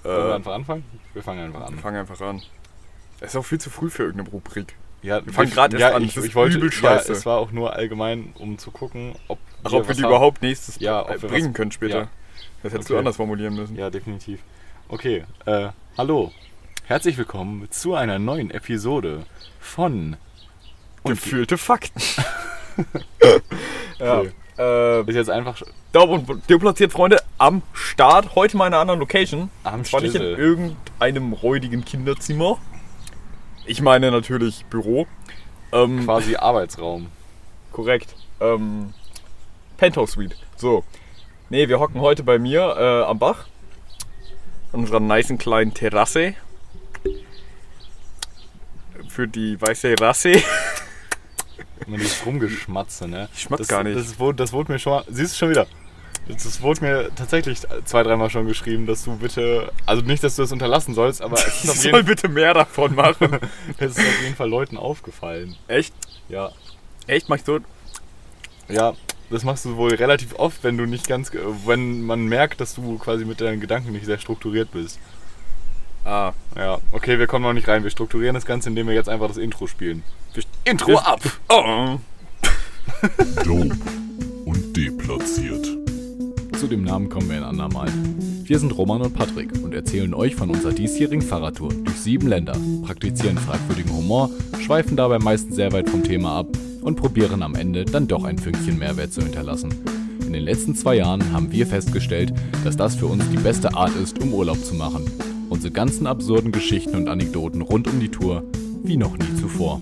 Wollen wir einfach anfangen? Wir fangen einfach an. Wir fangen einfach an. Es ist auch viel zu früh für irgendeine Rubrik. Ja, wir fangen gerade erst an. Ich wollte, übel scheiße. Ja, es war auch nur allgemein, um zu gucken, ob wir die überhaupt nächstes bringen können später. Ja. Das hättest du anders formulieren müssen. Ja, definitiv. Okay, hallo. Herzlich willkommen zu einer neuen Episode von Gefühlte Fakten. Okay. Ist jetzt einfach... Daub und deplatziert, Freunde, am Start. Heute mal in einer anderen Location. Zwar nicht in irgendeinem räudigen Kinderzimmer. Ich meine natürlich Büro. Quasi Arbeitsraum. Korrekt. Penthouse Suite. So. Nee, wir hocken heute bei mir am Bach. An unserer nicen kleinen Terrasse. Für die weiße Rasse. Immer dieses Rumgeschmatze, ne? Ich schmatz gar nicht. Das wurde mir schon mal... Siehst du schon wieder? Das wurde mir tatsächlich 2-3 Mal schon geschrieben, dass du bitte... Also nicht, dass du das unterlassen sollst, aber... Ich soll bitte mehr davon machen. Es ist auf jeden Fall Leuten aufgefallen. Echt? Ja. Echt? Machst du... Ja, das machst du wohl relativ oft, wenn du nicht ganz... Wenn man merkt, dass du quasi mit deinen Gedanken nicht sehr strukturiert bist. Ah. Ja, okay, wir kommen noch nicht rein. Wir strukturieren das Ganze, indem wir jetzt einfach das Intro spielen. Intro ab! Oh. Dope und deplatziert. Zu dem Namen kommen wir ein andermal. Wir sind Roman und Patrick und erzählen euch von unserer diesjährigen Fahrradtour durch 7 Länder, praktizieren fragwürdigen Humor, schweifen dabei meistens sehr weit vom Thema ab und probieren am Ende dann doch ein Fünkchen Mehrwert zu hinterlassen. In den letzten 2 Jahren haben wir festgestellt, dass das für uns die beste Art ist, um Urlaub zu machen. Unsere ganzen absurden Geschichten und Anekdoten rund um die Tour wie noch nie zuvor.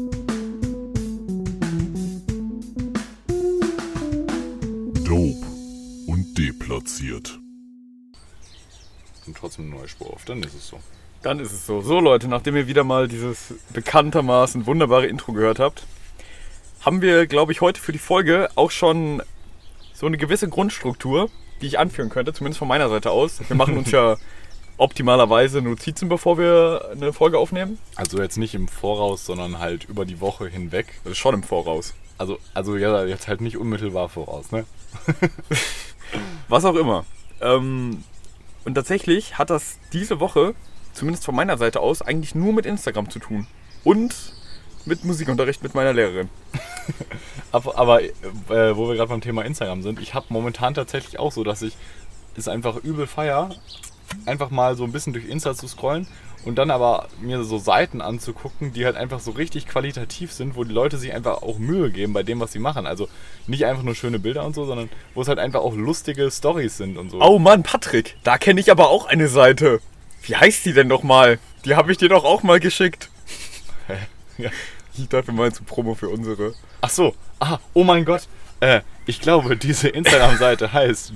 Dope und deplatziert. Und trotzdem eine neue Spur auf, dann ist es so. Dann ist es so. So Leute, nachdem ihr wieder mal dieses bekanntermaßen wunderbare Intro gehört habt, haben wir, glaube ich, heute für die Folge auch schon so eine gewisse Grundstruktur, die ich anführen könnte, zumindest von meiner Seite aus. Wir machen uns ja optimalerweise Notizen, bevor wir eine Folge aufnehmen. Also jetzt nicht im Voraus, sondern halt über die Woche hinweg. Das ist schon im Voraus. Also ja, jetzt halt nicht unmittelbar voraus, ne? Was auch immer. Und tatsächlich hat das diese Woche, zumindest von meiner Seite aus, eigentlich nur mit Instagram zu tun. Und mit Musikunterricht mit meiner Lehrerin. Aber wo wir gerade beim Thema Instagram sind, ich habe momentan tatsächlich auch so, dass ich es einfach übel feier, einfach mal so ein bisschen durch Insta zu scrollen und dann aber mir so Seiten anzugucken, die halt einfach so richtig qualitativ sind, wo die Leute sich einfach auch Mühe geben bei dem, was sie machen. Also nicht einfach nur schöne Bilder und so, sondern wo es halt einfach auch lustige Storys sind und so. Oh Mann, Patrick, da kenne ich aber auch eine Seite. Wie heißt die denn nochmal? Die habe ich dir doch auch mal geschickt. Hä? Ja. Ich dachte mal zu Promo für unsere. Ach so, oh mein Gott. Ich glaube, diese Instagram-Seite heißt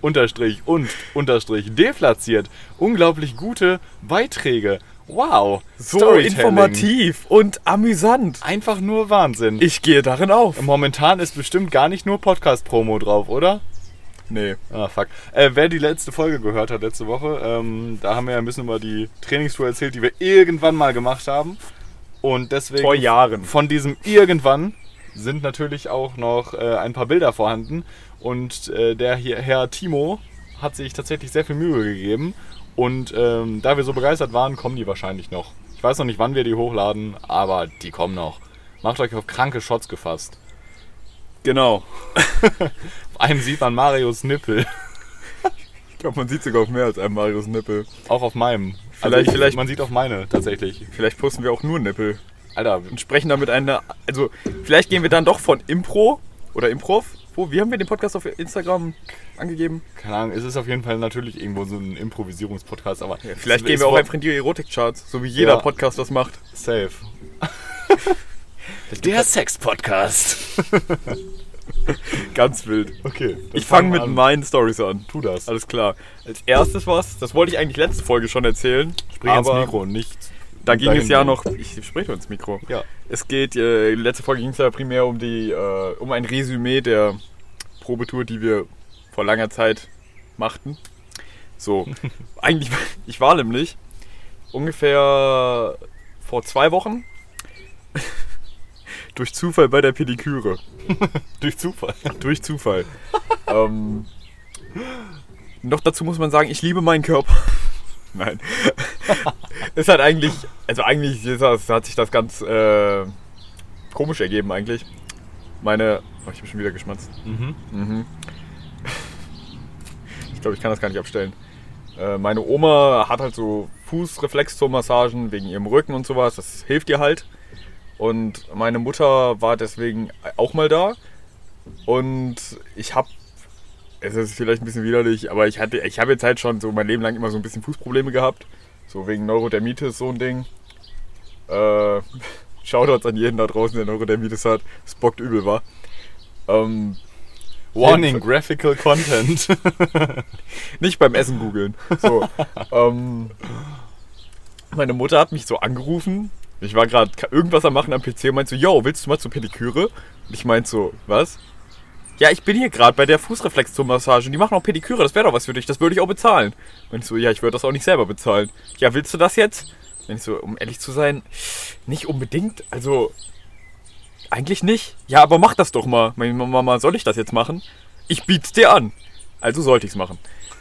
dope_und_deplatziert. Unglaublich gute Beiträge. Wow. So informativ und amüsant. Einfach nur Wahnsinn. Ich gehe darin auf. Momentan ist bestimmt gar nicht nur Podcast-Promo drauf, oder? Nee. Ah, fuck. Wer die letzte Folge gehört hat letzte Woche, da haben wir ja ein bisschen über die Trainingstour erzählt, die wir irgendwann mal gemacht haben. Und deswegen... Vor Jahren. Von diesem irgendwann sind natürlich auch noch ein paar Bilder vorhanden und der hier, Herr Timo, hat sich tatsächlich sehr viel Mühe gegeben und da wir so begeistert waren, kommen die wahrscheinlich noch. Ich weiß noch nicht, wann wir die hochladen, aber die kommen noch. Macht euch auf kranke Shots gefasst. Genau. Auf einem sieht man Marius Nippel. Ich glaube, man sieht sogar auf mehr als einem Marius Nippel. Auch auf meinem. Vielleicht man sieht auch meine tatsächlich. Vielleicht posten wir auch nur Nippel. Alter. Und sprechen damit also vielleicht gehen wir dann doch von Impro oder Improv. Wie haben wir den Podcast auf Instagram angegeben? Keine Ahnung, es ist auf jeden Fall natürlich irgendwo so ein Improvisierungspodcast, aber... Ja, vielleicht gehen wir auch einfach in die Erotik-Charts, so wie jeder Podcast das macht. Safe. Der Sex-Podcast. Ganz wild. Okay. Ich fange mit meinen Storys an. Tu das. Alles klar. Als erstes das wollte ich eigentlich letzte Folge schon erzählen. Sprich ins Mikro, nicht... Da ging es ja noch... Ich spreche ins Mikro. Ja. Es geht... letzte Folge ging es ja primär um ein Resümee der Probetour, die wir vor langer Zeit machten. So. Eigentlich... Ich war nämlich ungefähr vor 2 Wochen durch Zufall bei der Pediküre. Durch Zufall? Durch Zufall. Noch dazu muss man sagen, ich liebe meinen Körper. Nein. Ist halt eigentlich, also eigentlich hat sich das ganz komisch ergeben eigentlich. Ich habe schon wieder geschmatzt. Ich glaube, ich kann das gar nicht abstellen. Meine Oma hat halt so Fußreflexzonenmassagen wegen ihrem Rücken und sowas. Das hilft ihr halt. Und meine Mutter war deswegen auch mal da. Und es ist vielleicht ein bisschen widerlich, aber ich habe jetzt halt schon so mein Leben lang immer so ein bisschen Fußprobleme gehabt. So wegen Neurodermitis, so ein Ding. Shoutouts an jeden da draußen, der Neurodermitis hat. Es bockt übel, war. Warning, graphical content. Nicht beim Essen googeln. So, meine Mutter hat mich so angerufen. Ich war gerade irgendwas am Machen am PC und meinte so, yo, willst du mal zur Pediküre? Und ich meinte so, was? Ja, ich bin hier gerade bei der Fußreflexzonenmassage und die machen auch Pediküre, das wäre doch was für dich, das würde ich auch bezahlen. Und ich so, ja, ich würde das auch nicht selber bezahlen. Ja, willst du das jetzt? Und ich so, um ehrlich zu sein, nicht unbedingt, also eigentlich nicht. Ja, aber mach das doch mal. Meine Mama, soll ich das jetzt machen? Ich biet's dir an. Also sollte ich's machen.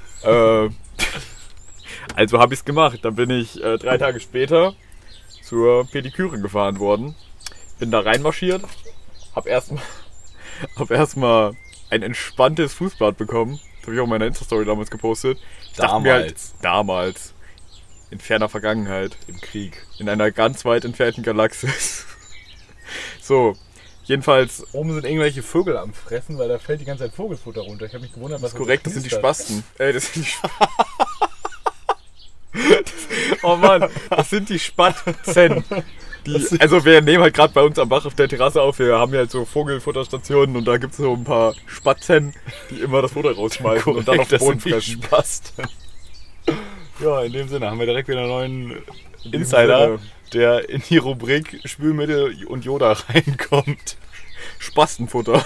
Also habe ich's gemacht. Dann bin ich 3 Tage später zur Pediküre gefahren worden. Bin da reinmarschiert. Hab erstmal ein entspanntes Fußbad bekommen. Das habe ich auch in meiner Insta-Story damals gepostet. Ich dachte mir halt, damals. In ferner Vergangenheit. Im Krieg. In einer ganz weit entfernten Galaxis. So, jedenfalls. Oben sind irgendwelche Vögel am Fressen, weil da fällt die ganze Zeit Vogelfutter runter. Ich habe mich gewundert, was das ist korrekt, das sind die Spasten. Das sind die Oh Mann, das sind die Spatzen. Also wir nehmen halt gerade bei uns am Bach auf der Terrasse auf. Wir haben ja halt so Vogelfutterstationen und da gibt es so ein paar Spatzen, die immer das Futter rausschmeißen korrekt, und dann auf den Boden fressen. Spasten. Ja, in dem Sinne haben wir direkt wieder einen neuen Insider, der in die Rubrik Spülmittel und Yoda reinkommt. Spastenfutter.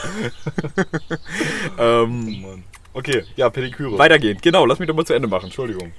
Mann. Okay, ja, Pediküre. Weitergehend, genau, lass mich doch mal zu Ende machen. Entschuldigung.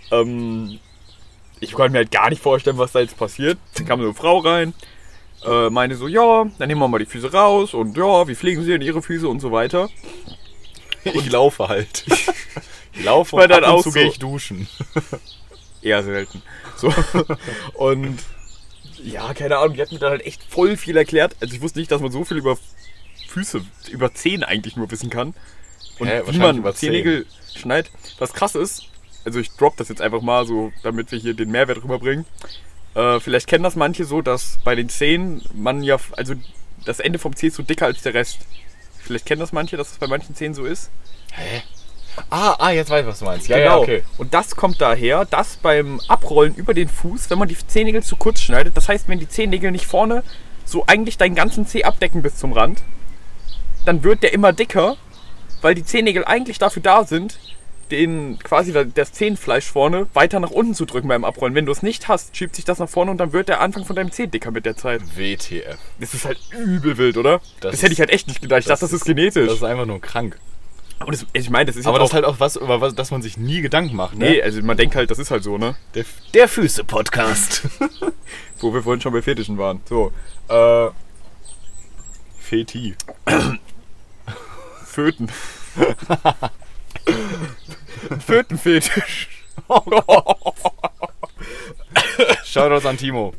Ich konnte mir halt gar nicht vorstellen, was da jetzt passiert. Dann kam so eine Frau rein, meinte so, ja, dann nehmen wir mal die Füße raus und ja, wie pflegen sie denn ihre Füße und so weiter. Ich laufe halt. Ich laufe und ab und zu gehe ich duschen. Eher selten. So. Und ja, keine Ahnung, die hat mir dann halt echt voll viel erklärt. Also ich wusste nicht, dass man so viel über Füße, über Zehen eigentlich nur wissen kann. Und wie man Zehennägel schneidet. Was krass ist, also ich drop das jetzt einfach mal so, damit wir hier den Mehrwert rüberbringen. Vielleicht kennen das manche so, dass bei den Zehen man ja, also das Ende vom Zeh ist so dicker als der Rest. Vielleicht kennen das manche, dass es bei manchen Zehen so ist. Hä? Jetzt weiß ich, was du meinst. Ja, genau. Okay. Und das kommt daher, dass beim Abrollen über den Fuß, wenn man die Zehennägel zu kurz schneidet, das heißt, wenn die Zehennägel nicht vorne so eigentlich deinen ganzen Zeh abdecken bis zum Rand, dann wird der immer dicker, weil die Zehennägel eigentlich dafür da sind, quasi das Zehenfleisch vorne weiter nach unten zu drücken beim Abrollen. Wenn du es nicht hast, schiebt sich das nach vorne und dann wird der Anfang von deinem Zeh dicker mit der Zeit. WTF. Das ist halt übel wild, oder? Das hätte ich halt echt nicht gedacht. Ich dachte, das ist genetisch. Das ist einfach nur krank. Und ich meine, das ist aber das ist halt auch was, über was, dass man sich nie Gedanken macht, ne? Nee, also man denkt halt, das ist halt so, ne? Der Füße-Podcast. Wo wir vorhin schon bei Fetischen waren. So, Feti. Föten. Fötenfetisch. Oh Gott. Shoutouts an Timo.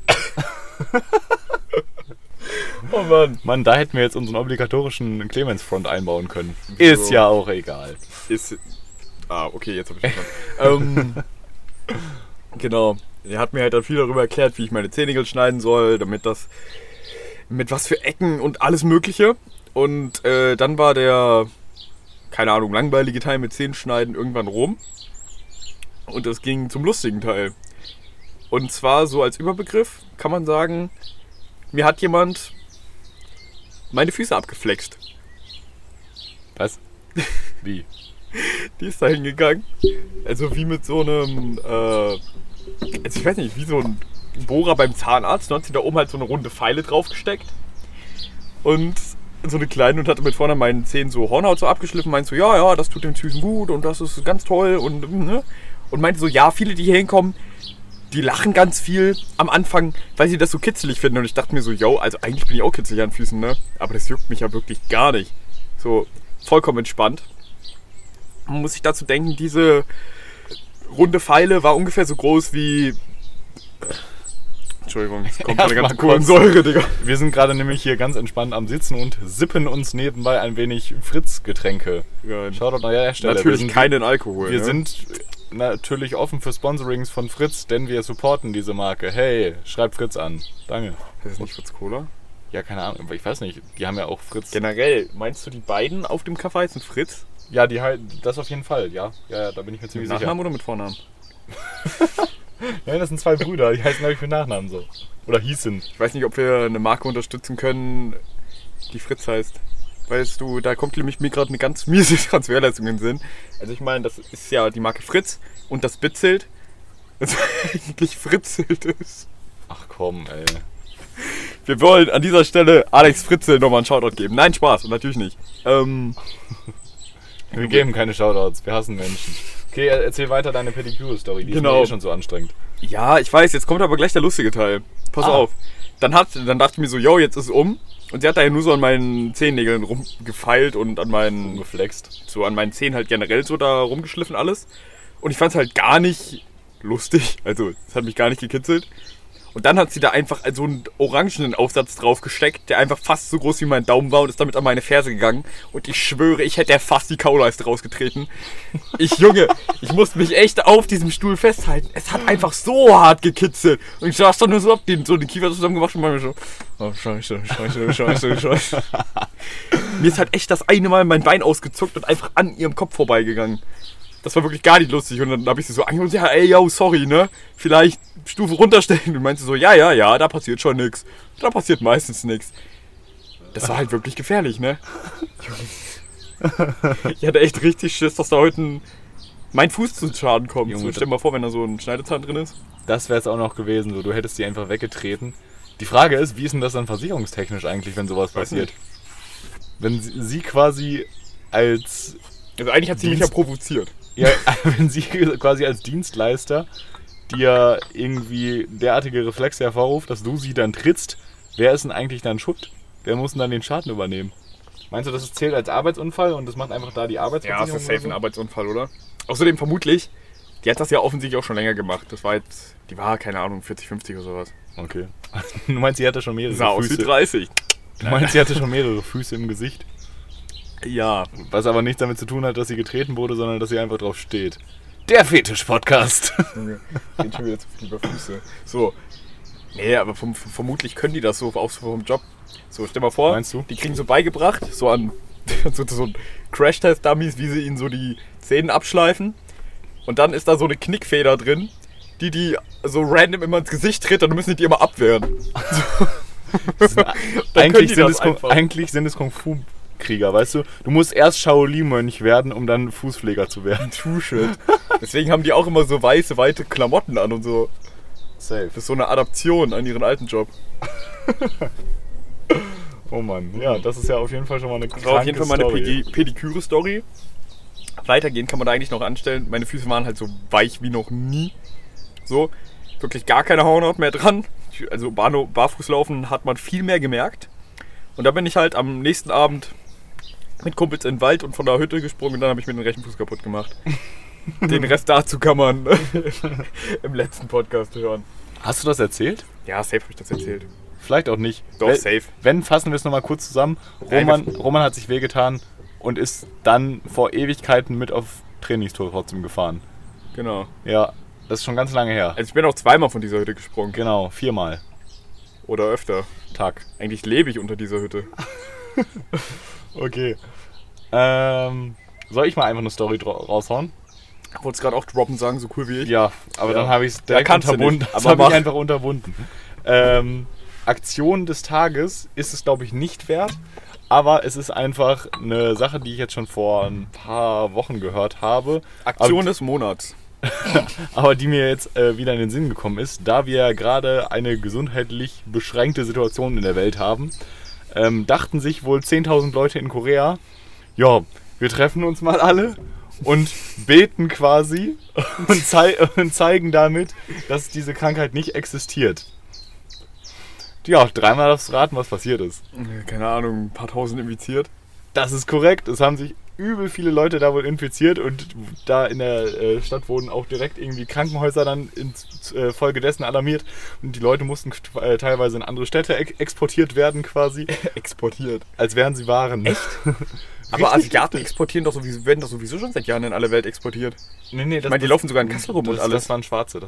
Oh Mann. Mann, da hätten wir jetzt unseren obligatorischen Clemens-Front einbauen können. Ist so. Ja auch egal. Okay, jetzt hab ich verstanden. Genau. Er hat mir halt dann viel darüber erklärt, wie ich meine Zehennägel schneiden soll, mit was für Ecken und alles Mögliche. Und dann war der, keine Ahnung, langweilige Teil mit Zehenschneiden irgendwann rum. Und es ging zum lustigen Teil. Und zwar so als Überbegriff kann man sagen, mir hat jemand meine Füße abgeflext. Was? Wie? Die ist da hingegangen. Also wie mit so einem, also ich weiß nicht, wie so ein Bohrer beim Zahnarzt. Dann hat sie da oben halt so eine runde Feile draufgesteckt. Und so eine kleine und hatte mit vorne meinen Zähnen so Hornhaut so abgeschliffen. Meinte so, ja, das tut den Füßen gut und das ist ganz toll. Und meinte so, ja, viele, die hier hinkommen, die lachen ganz viel am Anfang, weil sie das so kitzelig finden. Und ich dachte mir so, also eigentlich bin ich auch kitzelig an Füßen, ne? Aber das juckt mich ja wirklich gar nicht. So, vollkommen entspannt. Man muss sich dazu denken, diese runde Pfeile, war ungefähr so groß wie... Entschuldigung, es kommt eine ganze Kohlensäure, Digga. Wir sind gerade nämlich hier ganz entspannt am Sitzen und sippen uns nebenbei ein wenig Fritz-Getränke. Ja, Schaut an der Stelle. natürlich keinen Alkohol. Wir sind natürlich offen für Sponsorings von Fritz, denn wir supporten diese Marke. Hey, schreibt Fritz an. Danke. Das ist nicht Fritz Cola? Ja, keine Ahnung, aber ich weiß nicht. Die haben ja auch Fritz. Generell, meinst du die beiden auf dem Kaffee heißen Fritz? Ja, das auf jeden Fall, ja. Ja, da bin ich mir ziemlich Mit sicher. Nachnamen oder mit Vornamen? Nein, das sind 2 Brüder, die heißen, glaube ich, mit Nachnamen so. Oder hießen. Ich weiß nicht, ob wir eine Marke unterstützen können, die Fritz heißt. Weißt du, da kommt nämlich mir gerade eine ganz miese Transferleistung in den Sinn. Also ich meine, das ist ja die Marke Fritz und das Bitzelt, das eigentlich Fritzelt ist. Ach komm, ey. Wir wollen an dieser Stelle Alex Fritzl nochmal einen Shoutout geben. Nein, Spaß, natürlich nicht. Wir geben keine Shoutouts, wir hassen Menschen. Okay, erzähl weiter deine Pedicure-Story, die ist mir schon so anstrengend. Ja, ich weiß, jetzt kommt aber gleich der lustige Teil. Pass auf. Dann dachte ich mir so, yo, jetzt ist es um. Und sie hat da ja nur so an meinen Zehennägeln rumgefeilt und an meinen... Geflext. So an meinen Zehen halt generell so da rumgeschliffen alles. Und ich fand es halt gar nicht lustig. Also, es hat mich gar nicht gekitzelt. Und dann hat sie da einfach so einen orangenen Aufsatz drauf gesteckt, der einfach fast so groß wie mein Daumen war und ist damit an meine Ferse gegangen. Und ich schwöre, ich hätte fast die Kauleiste rausgetreten. Junge, ich musste mich echt auf diesem Stuhl festhalten. Es hat einfach so hart gekitzelt. Und ich saß dann nur so, hab so den Kiefer zusammen gemacht und war mir so, oh scheiße. Mir ist halt echt das eine Mal mein Bein ausgezuckt und einfach an ihrem Kopf vorbeigegangen. Das war wirklich gar nicht lustig. Und dann habe ich sie so angehört, ja, ey, yo, sorry, ne? Vielleicht Stufe runterstellen. Und meinte so, ja, da passiert schon nix. Da passiert meistens nix. Das war halt wirklich gefährlich, ne? Ich hatte echt richtig Schiss, dass da heute mein Fuß zu Schaden kommt. Junge, So, stell dir mal vor, wenn da so ein Schneidezahn drin ist. Das wäre es auch noch gewesen, so du hättest die einfach weggetreten. Die Frage ist, wie ist denn das dann versicherungstechnisch eigentlich, wenn sowas passiert? Wenn sie quasi als... Also eigentlich hat sie mich ja provoziert. Ja, wenn sie quasi als Dienstleister dir irgendwie derartige Reflexe hervorruft, dass du sie dann trittst, wer ist denn eigentlich dann schuld? Wer muss denn dann den Schaden übernehmen? Meinst du, das zählt als Arbeitsunfall und das macht einfach da die Arbeitsversicherung? Ja, das ist safe ein Arbeitsunfall, oder? Außerdem vermutlich, die hat das ja offensichtlich auch schon länger gemacht. Das war jetzt, die war, keine Ahnung, 40, 50 oder sowas. Okay. Du meinst, sie hatte schon mehrere Sah aus wie Füße? 30. Du meinst, sie hatte schon mehrere Füße im Gesicht? Ja. Was aber nichts damit zu tun hat, dass sie getreten wurde, sondern dass sie einfach drauf steht. Der Fetisch-Podcast. Ich bin schon wieder zu viel über Füße. So. Nee, aber vermutlich können die das so auch so vom Job. So, stell mal vor, Meinst du? die kriegen so beigebracht, so an so Crash-Test-Dummies, wie sie ihnen so die Zähne abschleifen. Und dann ist da so eine Knickfeder drin, die so random immer ins Gesicht tritt, und dann müssen die immer abwehren. Eigentlich sind es Kung-Fu-Krieger, weißt du? Du musst erst Shaolin-Mönch werden, um dann Fußpfleger zu werden. True shit. Deswegen haben die auch immer so weiße, weite Klamotten an und so. Safe. Das ist so eine Adaption an ihren alten Job. Oh Mann, ja, das ist ja auf jeden Fall schon mal eine Das war auf jeden Fall meine Story. Pediküre-Story. Weitergehen kann man da eigentlich noch anstellen. Meine Füße waren halt so weich wie noch nie. So, wirklich gar keine Hornhaut mehr dran. Also Barfußlaufen hat man viel mehr gemerkt. Und da bin ich halt am nächsten Abend mit Kumpels in den Wald und von der Hütte gesprungen und dann habe ich mir den rechten Fuß kaputt gemacht. Den Rest dazu kann man im letzten Podcast hören. Hast du das erzählt? Ja, safe habe ich das erzählt. Vielleicht auch nicht. Doch, safe. Wenn, fassen wir es nochmal kurz zusammen. Roman hat sich wehgetan und ist dann vor Ewigkeiten mit auf Trainingstour trotzdem gefahren. Genau. Ja, das ist schon ganz lange her. Also ich bin auch zweimal von dieser Hütte gesprungen. Genau, 4-mal. Oder öfter. Tag. Eigentlich lebe ich unter dieser Hütte. Okay. Soll ich mal einfach eine Story raushauen? Ich wollte es gerade auch droppen sagen, so cool wie ich. Ja, aber Ja. dann habe ich es Ja, direkt kannst du unterbunden. nicht, Das aber habe ich mach. einfach unterbunden. Aktion des Tages ist es, glaube ich, nicht wert. Aber es ist einfach eine Sache, die ich jetzt schon vor ein paar Wochen gehört habe. Aktion des Monats. Aber die mir jetzt wieder in den Sinn gekommen ist, da wir gerade eine gesundheitlich beschränkte Situation in der Welt haben, dachten sich wohl 10.000 Leute in Korea, ja, wir treffen uns mal alle und beten quasi und zeigen damit, dass diese Krankheit nicht existiert. Ja, dreimal darfst du raten, was passiert ist. Keine Ahnung, ein paar tausend infiziert. Das ist korrekt. Es haben sich übel viele Leute da wohl infiziert und da in der Stadt wurden auch direkt irgendwie Krankenhäuser dann Folge dessen alarmiert und die Leute mussten teilweise in andere Städte exportiert werden quasi. Exportiert. Als wären sie Waren. Echt? Aber Asiaten exportieren werden doch sowieso schon seit Jahren in alle Welt exportiert. Nee, ich meine, die laufen sogar in Kassel rum und alles. Das waren Schwarze.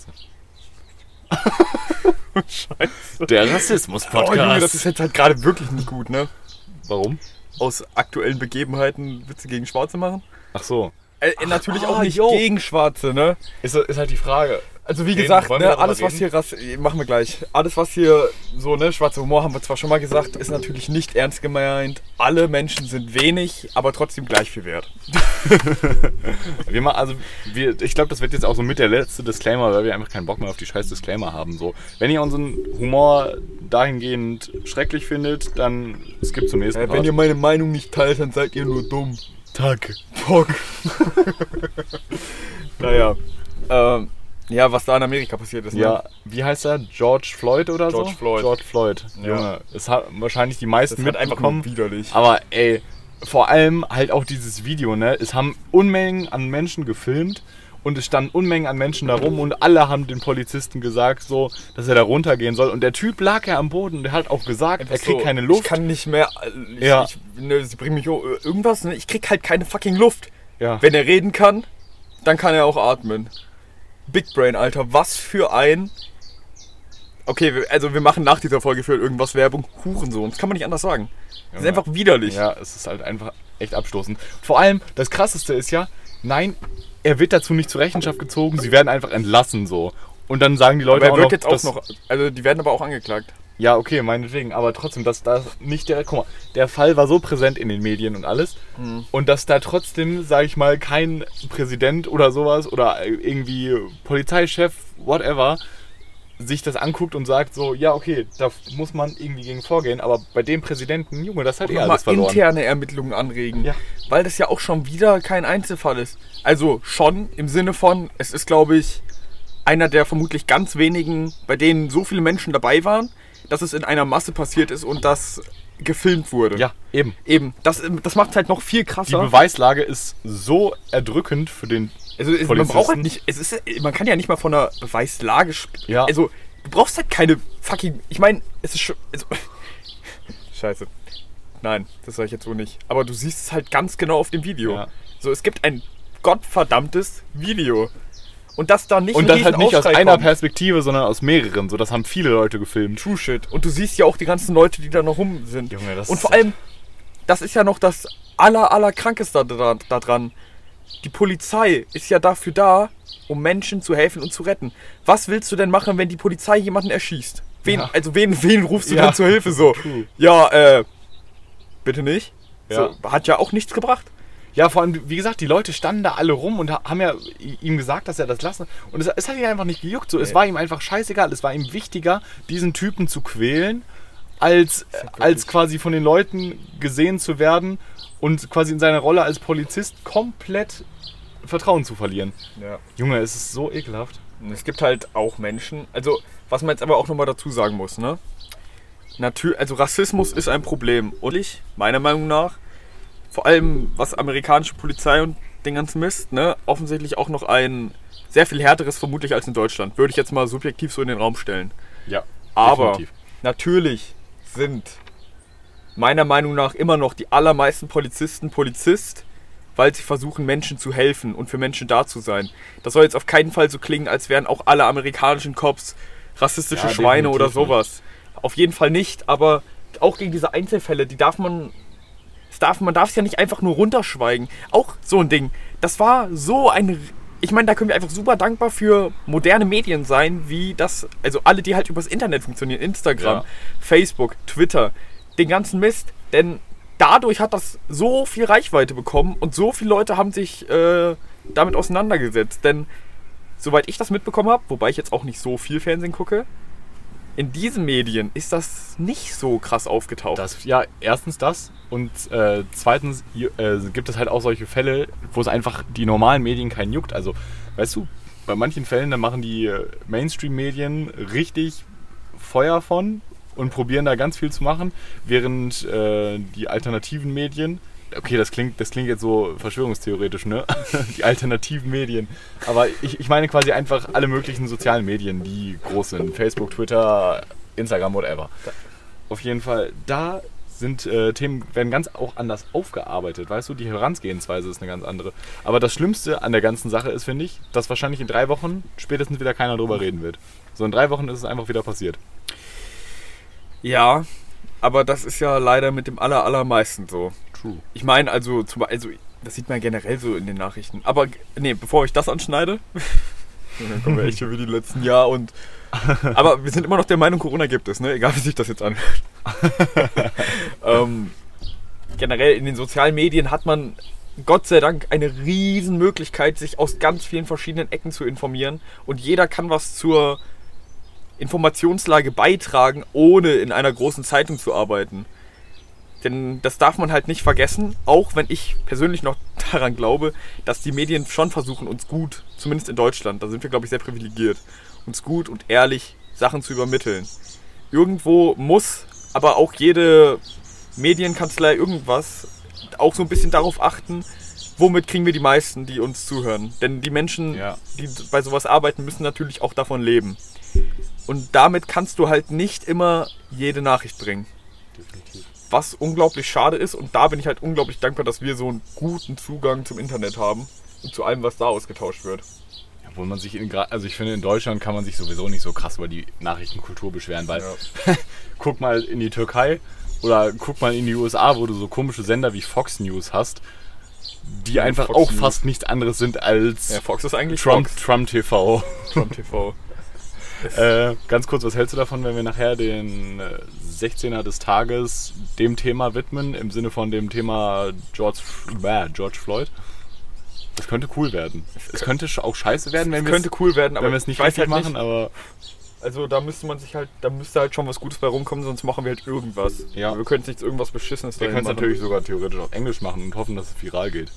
Scheiße. Der Rassismus-Podcast. Oh, Junge, das ist jetzt halt gerade wirklich nicht gut, ne? Warum? Aus aktuellen Begebenheiten Witze gegen Schwarze machen. Ach so. Natürlich auch nicht gegen Schwarze, ne? Ist halt die Frage. Also wie gesagt, ne, alles was hier machen wir gleich. Alles was hier so, ne, schwarzer Humor haben wir zwar schon mal gesagt, ist natürlich nicht ernst gemeint. Alle Menschen sind wenig, aber trotzdem gleich viel wert. Ich glaube, das wird jetzt auch so mit der letzte Disclaimer, weil wir einfach keinen Bock mehr auf die scheiß Disclaimer haben. So, wenn ihr unseren Humor dahingehend schrecklich findet, dann skippt zum nächsten Part. Wenn ihr meine Meinung nicht teilt, dann seid ihr nur dumm. Tag. Bock. Naja. Ja, was da in Amerika passiert ist. Ne? Ja, wie heißt er? George Floyd oder so? George Floyd. Ja. Junge, es hat wahrscheinlich die meisten das einfach mitbekommen. Widerlich. Aber ey, vor allem halt auch dieses Video, ne? Es haben Unmengen an Menschen gefilmt und es standen Unmengen an Menschen da rum und alle haben den Polizisten gesagt, so, dass er da runtergehen soll. Und der Typ lag ja am Boden und der hat auch gesagt, er kriegt keine Luft. Ich kann nicht mehr. Sie bringen mich irgendwas, ne? Ich krieg halt keine fucking Luft. Ja. Wenn er reden kann, dann kann er auch atmen. Big Brain, Alter, was für ein... Okay, wir machen nach dieser Folge für irgendwas Werbung. Hurensohn, das kann man nicht anders sagen. Das ist einfach widerlich. Ja, es ist halt einfach echt abstoßend. Vor allem, das Krasseste ist ja, nein, er wird dazu nicht zur Rechenschaft gezogen, sie werden einfach entlassen so. Und dann sagen die Leute aber er wird auch jetzt auch noch... Also die werden aber auch angeklagt. Ja, okay, meinetwegen, aber trotzdem, dass da nicht direkt... Guck mal, der Fall war so präsent in den Medien und alles. Und dass da trotzdem, sag ich mal, kein Präsident oder sowas oder irgendwie Polizeichef, whatever, sich das anguckt und sagt so, ja, okay, da muss man irgendwie gegen vorgehen. Aber bei dem Präsidenten, Junge, das hat alles verloren. Interne Ermittlungen anregen. Ja. Weil das ja auch schon wieder kein Einzelfall ist. Also schon im Sinne von, es ist, glaube ich, einer der vermutlich ganz wenigen, bei denen so viele Menschen dabei waren, dass es in einer Masse passiert ist und das gefilmt wurde. Ja, eben. Das macht es halt noch viel krasser. Die Beweislage ist so erdrückend für den Polizisten. Man braucht halt nicht, man kann ja nicht mal von einer Beweislage sprechen. Ja. Also, du brauchst halt keine fucking, ich meine, es ist schon, Scheiße. Nein, das sage ich jetzt so nicht. Aber du siehst es halt ganz genau auf dem Video. Ja. So, es gibt ein gottverdammtes Video. Und das da nicht und das halt nicht aus einer kommt. Perspektive, sondern aus mehreren. So, das haben viele Leute gefilmt. True shit. Und du siehst ja auch die ganzen Leute, die da noch rum sind. Junge, das und ist vor allem, das ist ja noch das Allerkrankeste da dran. Die Polizei ist ja dafür da, um Menschen zu helfen und zu retten. Was willst du denn machen, wenn die Polizei jemanden erschießt? Wen rufst du denn zur Hilfe so? True. Ja, bitte nicht. Ja. So, hat ja auch nichts gebracht. Ja, vor allem, wie gesagt, die Leute standen da alle rum und haben ja ihm gesagt, dass er das lassen. Und es hat ihn einfach nicht gejuckt. So. Es war ihm einfach scheißegal. Es war ihm wichtiger, diesen Typen zu quälen, als quasi von den Leuten gesehen zu werden und quasi in seiner Rolle als Polizist komplett Vertrauen zu verlieren. Ja. Junge, es ist so ekelhaft. Und es gibt halt auch Menschen, also was man jetzt aber auch nochmal dazu sagen muss, ne? Also Rassismus ist ein Problem. Und meiner Meinung nach, vor allem was amerikanische Polizei und den ganzen Mist, ne, offensichtlich auch noch ein sehr viel härteres vermutlich als in Deutschland. Würde ich jetzt mal subjektiv so in den Raum stellen. Ja, aber definitiv. Natürlich sind meiner Meinung nach immer noch die allermeisten Polizisten Polizist, weil sie versuchen, Menschen zu helfen und für Menschen da zu sein. Das soll jetzt auf keinen Fall so klingen, als wären auch alle amerikanischen Cops rassistische Schweine oder sowas. Auf jeden Fall nicht, aber auch gegen diese Einzelfälle, man darf es ja nicht einfach nur runterschweigen. Auch so ein Ding. Das war so ich meine, da können wir einfach super dankbar für moderne Medien sein, wie das, also alle, die halt übers Internet funktionieren, Instagram, Facebook, Twitter, den ganzen Mist, denn dadurch hat das so viel Reichweite bekommen und so viele Leute haben sich damit auseinandergesetzt, denn soweit ich das mitbekommen habe, wobei ich jetzt auch nicht so viel Fernsehen gucke, in diesen Medien ist das nicht so krass aufgetaucht. Erstens das und zweitens gibt es halt auch solche Fälle, wo es einfach die normalen Medien keinen juckt. Also, weißt du, bei manchen Fällen, da machen die Mainstream-Medien richtig Feuer von und probieren da ganz viel zu machen, während die alternativen Medien Okay, das klingt jetzt so verschwörungstheoretisch, ne? Die alternativen Medien. Aber ich meine quasi einfach alle möglichen sozialen Medien, die groß sind. Facebook, Twitter, Instagram, whatever. Auf jeden Fall, da sind Themen, werden ganz auch anders aufgearbeitet, weißt du? Die Herangehensweise ist eine ganz andere. Aber das Schlimmste an der ganzen Sache ist, finde ich, dass wahrscheinlich in 3 Wochen spätestens wieder keiner drüber reden wird. So in 3 Wochen ist es einfach wieder passiert. Ja, aber das ist ja leider mit dem allermeisten so. True. Ich meine, also das sieht man generell so in den Nachrichten. Aber nee, bevor ich das anschneide, dann kommen wir echt schon wie die letzten Jahre und. Aber wir sind immer noch der Meinung, Corona gibt es, ne? Egal wie sich das jetzt anhört. Generell in den sozialen Medien hat man Gott sei Dank eine riesen Möglichkeit, sich aus ganz vielen verschiedenen Ecken zu informieren. Und jeder kann was zur Informationslage beitragen, ohne in einer großen Zeitung zu arbeiten. Denn das darf man halt nicht vergessen, auch wenn ich persönlich noch daran glaube, dass die Medien schon versuchen, uns gut, zumindest in Deutschland, da sind wir, glaube ich, sehr privilegiert, uns gut und ehrlich Sachen zu übermitteln. Irgendwo muss aber auch jede Medienkanzlei irgendwas auch so ein bisschen darauf achten, womit kriegen wir die meisten, die uns zuhören. Denn die Menschen, die bei sowas arbeiten, müssen natürlich auch davon leben. Und damit kannst du halt nicht immer jede Nachricht bringen. Definitiv. Was unglaublich schade ist, und da bin ich halt unglaublich dankbar, dass wir so einen guten Zugang zum Internet haben und zu allem, was da ausgetauscht wird. Obwohl man sich also ich finde, in Deutschland kann man sich sowieso nicht so krass über die Nachrichtenkultur beschweren, weil guck mal in die Türkei oder guck mal in die USA, wo du so komische Sender wie Fox News hast, die einfach Fox auch News fast nichts anderes sind als Fox ist eigentlich Trump TV. Trump TV. Ganz kurz, was hältst du davon, wenn wir nachher den 16er des Tages dem Thema widmen, im Sinne von dem Thema George Floyd? Das könnte cool werden. Es könnte auch scheiße werden, wenn wir es nicht richtig machen, aber... Also da müsste halt schon was Gutes bei rumkommen, sonst machen wir halt irgendwas. Ja. Wir können nicht irgendwas Beschissenes Wir können es machen. natürlich sogar theoretisch auf Englisch machen und hoffen, dass es viral geht.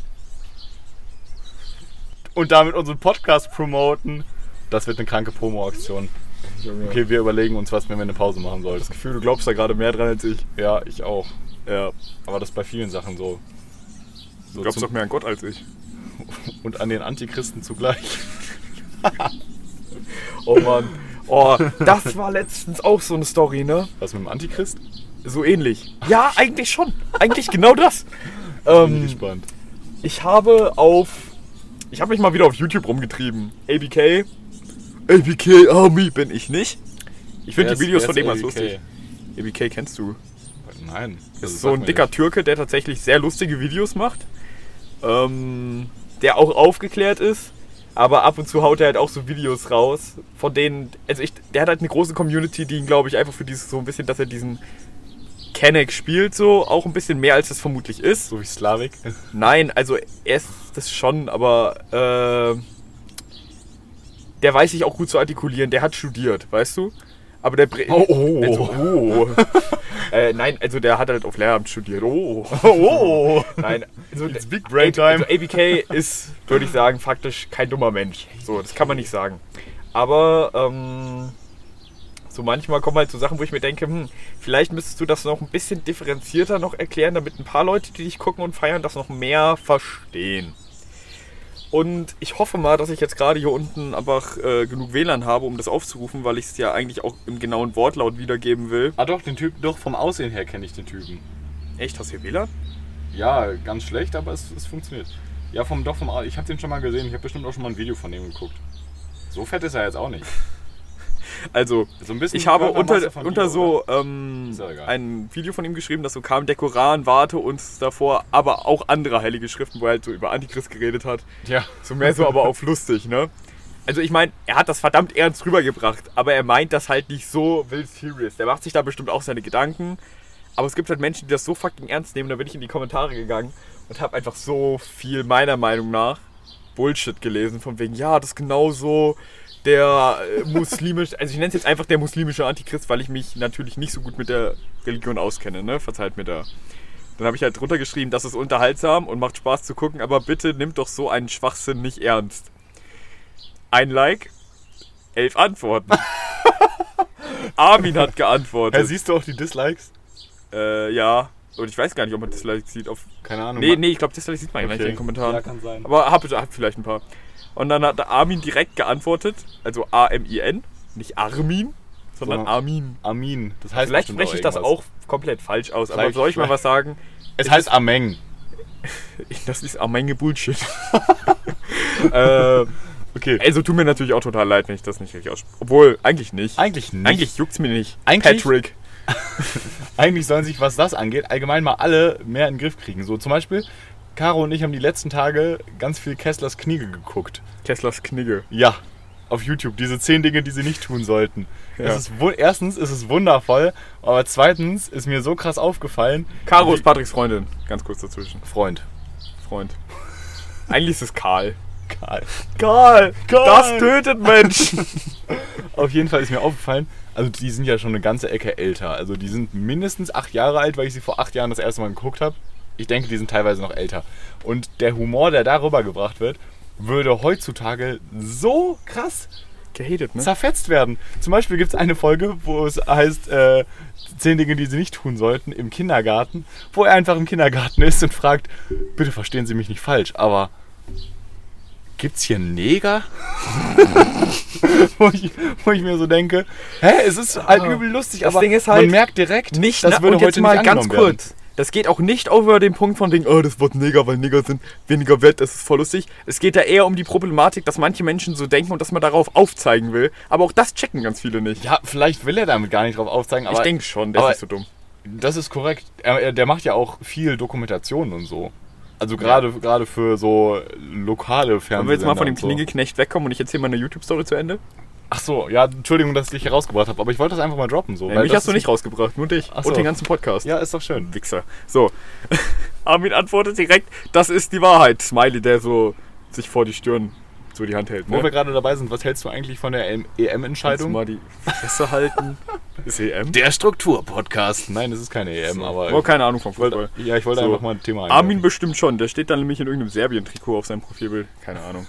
Und damit unseren Podcast promoten. Das wird eine kranke Promo-Aktion. Okay, wir überlegen uns was, wenn wir eine Pause machen sollen. Das Gefühl, du glaubst da gerade mehr dran als ich. Ja, ich auch. Ja. Aber das ist bei vielen Sachen so. Du glaubst doch mehr an Gott als ich. Und an den Antichristen zugleich. Oh Mann. Oh, das war letztens auch so eine Story, ne? Was mit dem Antichrist? So ähnlich. Ja, eigentlich schon. Eigentlich genau das. Bin ich gespannt. Ich habe mich mal wieder auf YouTube rumgetrieben. ABK Army bin ich nicht. Ich finde die Videos von dem ganz lustig. ABK kennst du? Nein. Das ist so ein dicker Türke, der tatsächlich sehr lustige Videos macht. Der auch aufgeklärt ist. Aber ab und zu haut er halt auch so Videos raus, von denen, der hat halt eine große Community, die ihn, glaube ich, einfach für dieses so ein bisschen, dass er diesen Kenneck spielt, so auch ein bisschen mehr, als das vermutlich ist. So wie Slavik? Nein, also er ist das schon, aber der weiß sich auch gut zu artikulieren, der hat studiert, weißt du? Aber der nein, also der hat halt auf Lehramt studiert. Nein, also It's big brain time. Also ABK ist, würde ich sagen, faktisch kein dummer Mensch. So, das kann man nicht sagen. Aber so manchmal kommen halt so Sachen, wo ich mir denke, vielleicht müsstest du das noch ein bisschen differenzierter noch erklären, damit ein paar Leute, die dich gucken und feiern, das noch mehr verstehen. Und ich hoffe mal, dass ich jetzt gerade hier unten einfach genug WLAN habe, um das aufzurufen, weil ich es ja eigentlich auch im genauen Wortlaut wiedergeben will. Ah doch, den Typen, doch vom Aussehen her kenne ich den Typen. Echt, hast du hier WLAN? Ja, ganz schlecht, aber es funktioniert. Ja, ich habe den schon mal gesehen, ich habe bestimmt auch schon mal ein Video von dem geguckt. So fett ist er jetzt auch nicht. Also, so ein bisschen ich habe unter Video, so ja ein Video von ihm geschrieben, das so kam, der Koran warte uns davor, aber auch andere heilige Schriften, wo er halt so über Antichrist geredet hat. Ja. So mehr so, aber auf lustig, ne? Also ich meine, er hat das verdammt ernst rübergebracht, aber er meint das halt nicht so wild serious. Der macht sich da bestimmt auch seine Gedanken, aber es gibt halt Menschen, die das so fucking ernst nehmen. Da bin ich in die Kommentare gegangen und habe einfach so viel, meiner Meinung nach, Bullshit gelesen, von wegen, ja, das ist genauso der muslimische, also ich nenne es jetzt einfach der muslimische Antichrist, weil ich mich natürlich nicht so gut mit der Religion auskenne, ne? Verzeiht mir da. Dann habe ich halt drunter geschrieben, das ist unterhaltsam und macht Spaß zu gucken, aber bitte nimmt doch so einen Schwachsinn nicht ernst. Ein Like, 11 Antworten. Armin hat geantwortet. Siehst du auch die Dislikes? Ja. Und ich weiß gar nicht, ob man Dislikes sieht. Keine Ahnung. Nee, ich glaube, Dislikes sieht man gar nicht in den Kommentaren. Ja, kann sein. Aber hab vielleicht ein paar. Und dann hat Armin direkt geantwortet, also A-M-I-N, nicht Armin, sondern Armin. Armin. Das heißt Vielleicht bestimmt spreche ich das irgendwas. auch komplett falsch aus, aber Vielleicht- soll ich mal was sagen? Es heißt Ameng. Das ist eine Menge Bullshit. Okay. Also tut mir natürlich auch total leid, wenn ich das nicht richtig ausspreche. Obwohl, eigentlich nicht. Eigentlich nicht. Eigentlich juckt's mir nicht. Eigentlich- Patrick. Eigentlich sollen sich, was das angeht, allgemein mal alle mehr in den Griff kriegen. So zum Beispiel, Caro und ich haben die letzten Tage ganz viel Kesslers Knigge geguckt. Kesslers Knigge. Ja, auf YouTube. Diese 10 Dinge, die sie nicht tun sollten. Ja. Erstens ist es wundervoll, aber zweitens ist mir so krass aufgefallen. Caro ist Patricks Freundin. Ganz kurz dazwischen. Freund. Eigentlich ist es Karl. Karl! Das tötet Menschen! Auf jeden Fall ist mir aufgefallen, also die sind ja schon eine ganze Ecke älter. Also die sind mindestens 8 Jahre alt, weil ich sie vor 8 Jahren das erste Mal geguckt habe. Ich denke, die sind teilweise noch älter. Und der Humor, der darüber gebracht wird, würde heutzutage so krass Gehatet, ne? zerfetzt werden. Zum Beispiel gibt es eine Folge, wo es heißt, 10 Dinge, die sie nicht tun sollten, im Kindergarten, wo er einfach im Kindergarten ist und fragt, bitte verstehen Sie mich nicht falsch, aber gibt's hier Neger? wo ich mir so denke, es ist halt übel lustig, Das aber Ding ist halt man merkt direkt, Nicht, das würde und jetzt heute mal nicht ganz angenommen kurz. Das geht auch nicht über den Punkt von wegen, das Wort Neger, weil Neger sind weniger wert, das ist voll lustig. Es geht da eher um die Problematik, dass manche Menschen so denken und dass man darauf aufzeigen will. Aber auch das checken ganz viele nicht. Ja, vielleicht will er damit gar nicht drauf aufzeigen, aber ich denke schon, der ist aber nicht so dumm. das ist korrekt. Der macht ja auch viel Dokumentation und so. Also gerade für so lokale Fernsehsender. Wollen wir jetzt mal von dem und so. Klingelknecht wegkommen und ich erzähle meine YouTube-Story zu Ende? Ach so, ja, Entschuldigung, dass ich dich hier rausgebracht habe, aber ich wollte das einfach mal droppen. So, Mich das hast du ist- nicht rausgebracht, nur dich Ach so. und den ganzen Podcast. Ja, ist doch schön. Wichser. So, Armin antwortet direkt, das ist die Wahrheit. Smiley, der so sich vor die Stirn so die Hand hält. Wo wir Ne? gerade dabei sind, was hältst du eigentlich von der Kannst du EM-Entscheidung? mal die Fresse halten? Ist EM? Der Struktur-Podcast. Nein, das ist keine EM, aber Oh, keine Ahnung vom ich wollte, Fußball. ich wollte So. einfach mal ein Thema Armin bestimmt schon, der steht dann nämlich in irgendeinem Serbien-Trikot auf seinem Profilbild. Keine Ahnung.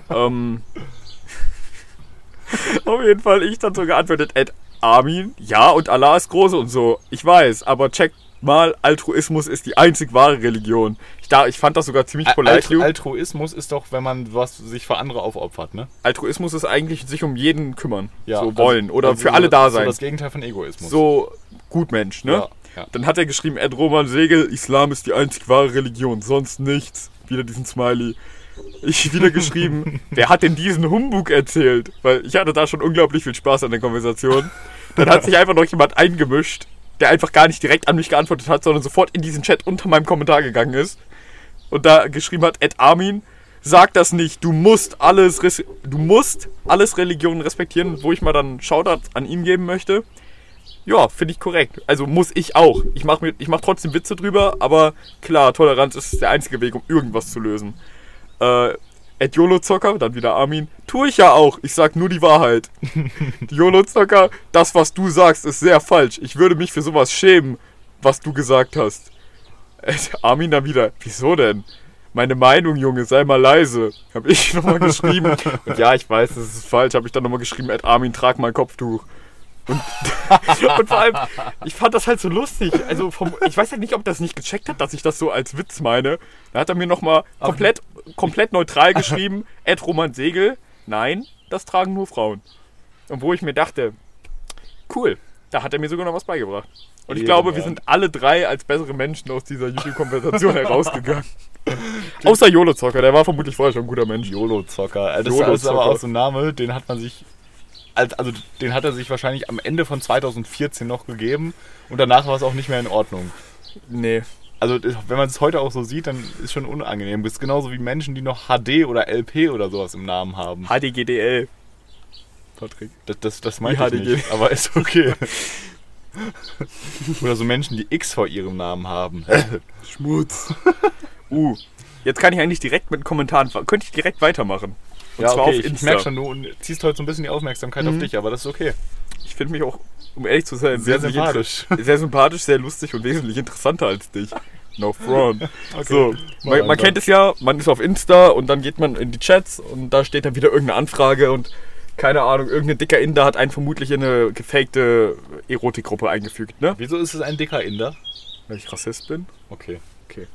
Auf jeden Fall, ich dann so geantwortet, Armin, ja, und Allah ist groß und so. Ich weiß, aber check mal, Altruismus ist die einzig wahre Religion. Ich fand das sogar ziemlich polite. Altruismus ist doch, wenn man sich für andere aufopfert, ne? Altruismus ist eigentlich sich um jeden kümmern. Ja, so also- wollen oder also für alle da So sein. das Gegenteil von Egoismus. So Gutmensch, ne? Ja, ja. Dann hat er geschrieben, Roman Segel, Islam ist die einzig wahre Religion, sonst nichts. Wieder diesen Smiley. Ich wieder geschrieben, wer hat denn diesen Humbug erzählt? Weil ich hatte da schon unglaublich viel Spaß an der Konversation. Dann hat sich einfach noch jemand eingemischt, der einfach gar nicht direkt an mich geantwortet hat, sondern sofort in diesen Chat unter meinem Kommentar gegangen ist. Und da geschrieben hat, Armin, sag das nicht, du musst alles Religionen respektieren, wo ich mal dann Shoutout an ihn geben möchte. Ja, finde ich korrekt. Also muss ich auch. Ich mach trotzdem Witze drüber, aber klar, Toleranz ist der einzige Weg, um irgendwas zu lösen. YOLO-Zocker, dann wieder Armin, tue ich ja auch, ich sag nur die Wahrheit. YOLO-Zocker, das was du sagst ist sehr falsch. Ich würde mich für sowas schämen, was du gesagt hast. Armin dann wieder, wieso denn? Meine Meinung, Junge, sei mal leise. Hab ich nochmal geschrieben. Und ja, ich weiß, das ist falsch. Hab ich dann nochmal geschrieben, Armin, trag mal Kopftuch. Und vor allem, ich fand das halt so lustig. Also ich weiß halt nicht, ob er das nicht gecheckt hat, dass ich das so als Witz meine. Da hat er mir nochmal komplett neutral geschrieben, Roman Segel, nein, das tragen nur Frauen. Und wo ich mir dachte, cool, da hat er mir sogar noch was beigebracht. Und ich glaube, wir sind alle drei als bessere Menschen aus dieser YouTube-Konversation herausgegangen. Außer YOLO-Zocker, der war vermutlich vorher schon ein guter Mensch. YOLO-Zocker. Das YOLO-Zocker. ist aber auch so ein Name, den hat man sich... Also den hat er sich wahrscheinlich am Ende von 2014 noch gegeben und danach war es auch nicht mehr in Ordnung. Nee. Also wenn man es heute auch so sieht, dann ist schon unangenehm. Das ist genauso wie Menschen, die noch HD oder LP oder sowas im Namen haben. HDGDL. Patrick. Das meinte ich HDG. nicht, aber ist okay. Oder so Menschen, die X vor ihrem Namen haben. Schmutz. Jetzt kann ich eigentlich direkt mit Kommentaren, könnte ich direkt weitermachen. Und Ja, zwar okay, auf ich Insta. merke schon, du ziehst heute so ein bisschen die Aufmerksamkeit auf dich, aber das ist okay. Ich finde mich auch, um ehrlich zu sein, Sehr wesentlich sympathisch. sehr sympathisch, sehr lustig und wesentlich interessanter als dich. No front. So, Mal man einfach. kennt es ja, man ist auf Insta und dann geht man in die Chats und da steht dann wieder irgendeine Anfrage und keine Ahnung, irgendein dicker Inder hat einen vermutlich in eine gefakte Erotikgruppe eingefügt, ne? Wieso ist es ein dicker Inder? Weil ich Rassist bin? Okay. Okay.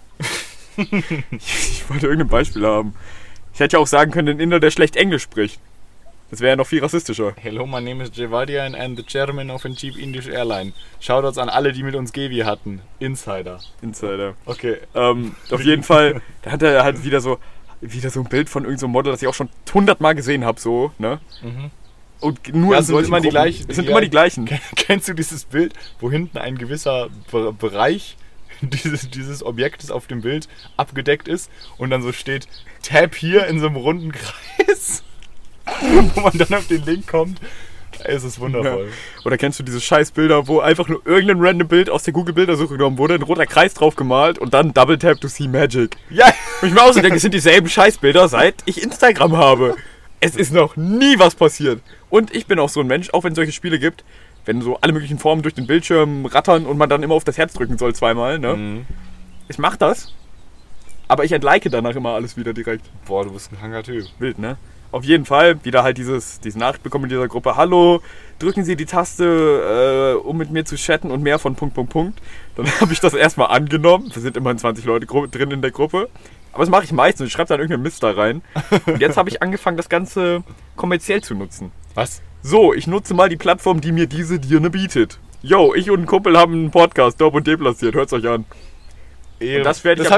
Ich wollte irgendein Beispiel haben. Ich hätte ja auch sagen können, ein Inder, der schlecht Englisch spricht. Das wäre ja noch viel rassistischer. Hello, my name is Jevadian and the chairman of a cheap Indish airline. Shoutouts an alle, die mit uns Gevi hatten. Insider. Okay. Auf jeden Fall, da hat er halt wieder so ein Bild von irgendeinem Model, das ich auch schon 100-mal gesehen habe, so, ne? Mhm. Und nur Ja, in solchen immer die Gruppen. gleichen. Es sind immer die gleichen. Kennst du dieses Bild, wo hinten ein gewisser Bereich dieses Objektes auf dem Bild abgedeckt ist und dann so steht, Tab hier in so einem runden Kreis, wo man dann auf den Link kommt. Es ist wundervoll. Ja. Oder kennst du diese Scheißbilder, wo einfach nur irgendein random Bild aus der Google-Bildersuche genommen wurde, ein roter Kreis drauf gemalt und dann Double Tap to see Magic. Ja! Und ich mir auch so denke, es sind dieselben Scheißbilder, seit ich Instagram habe. Es ist noch nie was passiert. Und ich bin auch so ein Mensch, auch wenn es solche Spiele gibt, wenn so alle möglichen Formen durch den Bildschirm rattern und man dann immer auf das Herz drücken soll zweimal, ne? Mhm. Ich mach das, aber ich entlike danach immer alles wieder direkt. Boah, du bist ein kranker Typ. Wild, ne? Auf jeden Fall wieder halt diese Nachricht bekommen in dieser Gruppe. Hallo, drücken Sie die Taste, um mit mir zu chatten und mehr von ... Dann habe ich das erstmal angenommen. Wir sind immerhin 20 Leute drin in der Gruppe. Aber das mache ich meistens. Ich schreibe dann irgendeinen Mist da rein. Und jetzt habe ich angefangen, das Ganze kommerziell zu nutzen. Was? So, ich nutze mal die Plattform, die mir diese Dirne bietet. Yo, ich und ein Kumpel haben einen Podcast, Dope und deplatziert. Hört's euch an. Und das werde ich,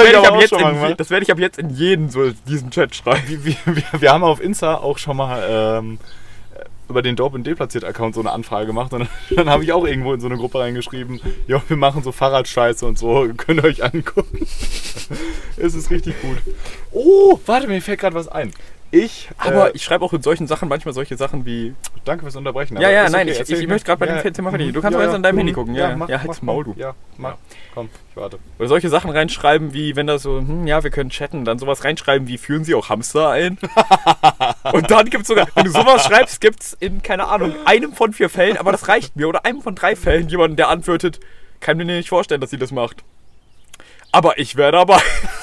werd ich ab jetzt in jeden so diesen Chat schreiben. Wir haben auf Insta auch schon mal über den Dope und deplatziert Account so eine Anfrage gemacht und dann habe ich auch irgendwo in so eine Gruppe reingeschrieben, ja, wir machen so Fahrradscheiße und so, könnt ihr euch angucken. Es ist richtig gut. Oh, warte, mir fällt gerade was ein. Aber ich schreibe auch in solchen Sachen manchmal solche Sachen wie... Danke fürs Unterbrechen. Ja, nein, okay, ich möchte gerade bei dem Thema fertig. Du kannst aber jetzt an deinem Handy gucken. Ja, halt's Maul, du. Ja, mach. Komm, ich warte. Oder solche Sachen reinschreiben wie, wenn da so, ja, wir können chatten, dann sowas reinschreiben wie, führen Sie auch Hamster ein? Und dann gibt's sogar, wenn du sowas schreibst, gibt's in, keine Ahnung, einem von 4 Fällen, aber das reicht mir, oder einem von 3 Fällen jemanden, der antwortet, kann mir nicht vorstellen, dass sie das macht. Aber ich wäre dabei.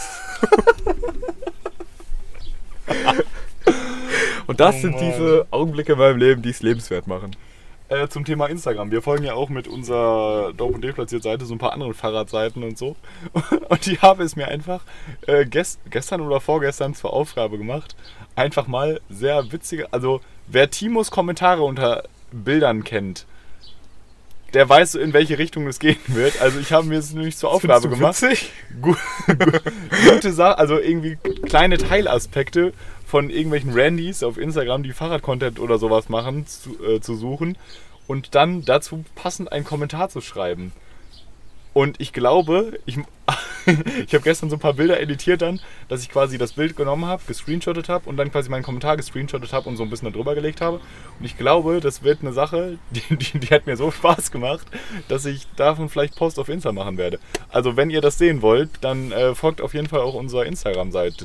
Und das sind diese Augenblicke in meinem Leben, die es lebenswert machen. Zum Thema Instagram. Wir folgen ja auch mit unserer Dope und deplatziert Seite so ein paar anderen Fahrradseiten und so. Und die haben es mir einfach gestern oder vorgestern zur Aufgabe gemacht, einfach mal sehr witzige, also wer Timos Kommentare unter Bildern kennt, der weiß, in welche Richtung es gehen wird. Also ich habe mir es nämlich zur Aufgabe gemacht. Witzig? Gute Sache, also irgendwie kleine Teilaspekte von irgendwelchen Randys auf Instagram, die Fahrradcontent oder sowas machen, zu suchen und dann dazu passend einen Kommentar zu schreiben. Und ich glaube, ich habe gestern so ein paar Bilder editiert dann, dass ich quasi das Bild genommen habe, gescreenshottet habe und dann quasi meinen Kommentar gescreenshottet habe und so ein bisschen da drüber gelegt habe. Und ich glaube, das wird eine Sache, die hat mir so Spaß gemacht, dass ich davon vielleicht Post auf Insta machen werde. Also wenn ihr das sehen wollt, dann folgt auf jeden Fall auch unserer Instagram-Seite.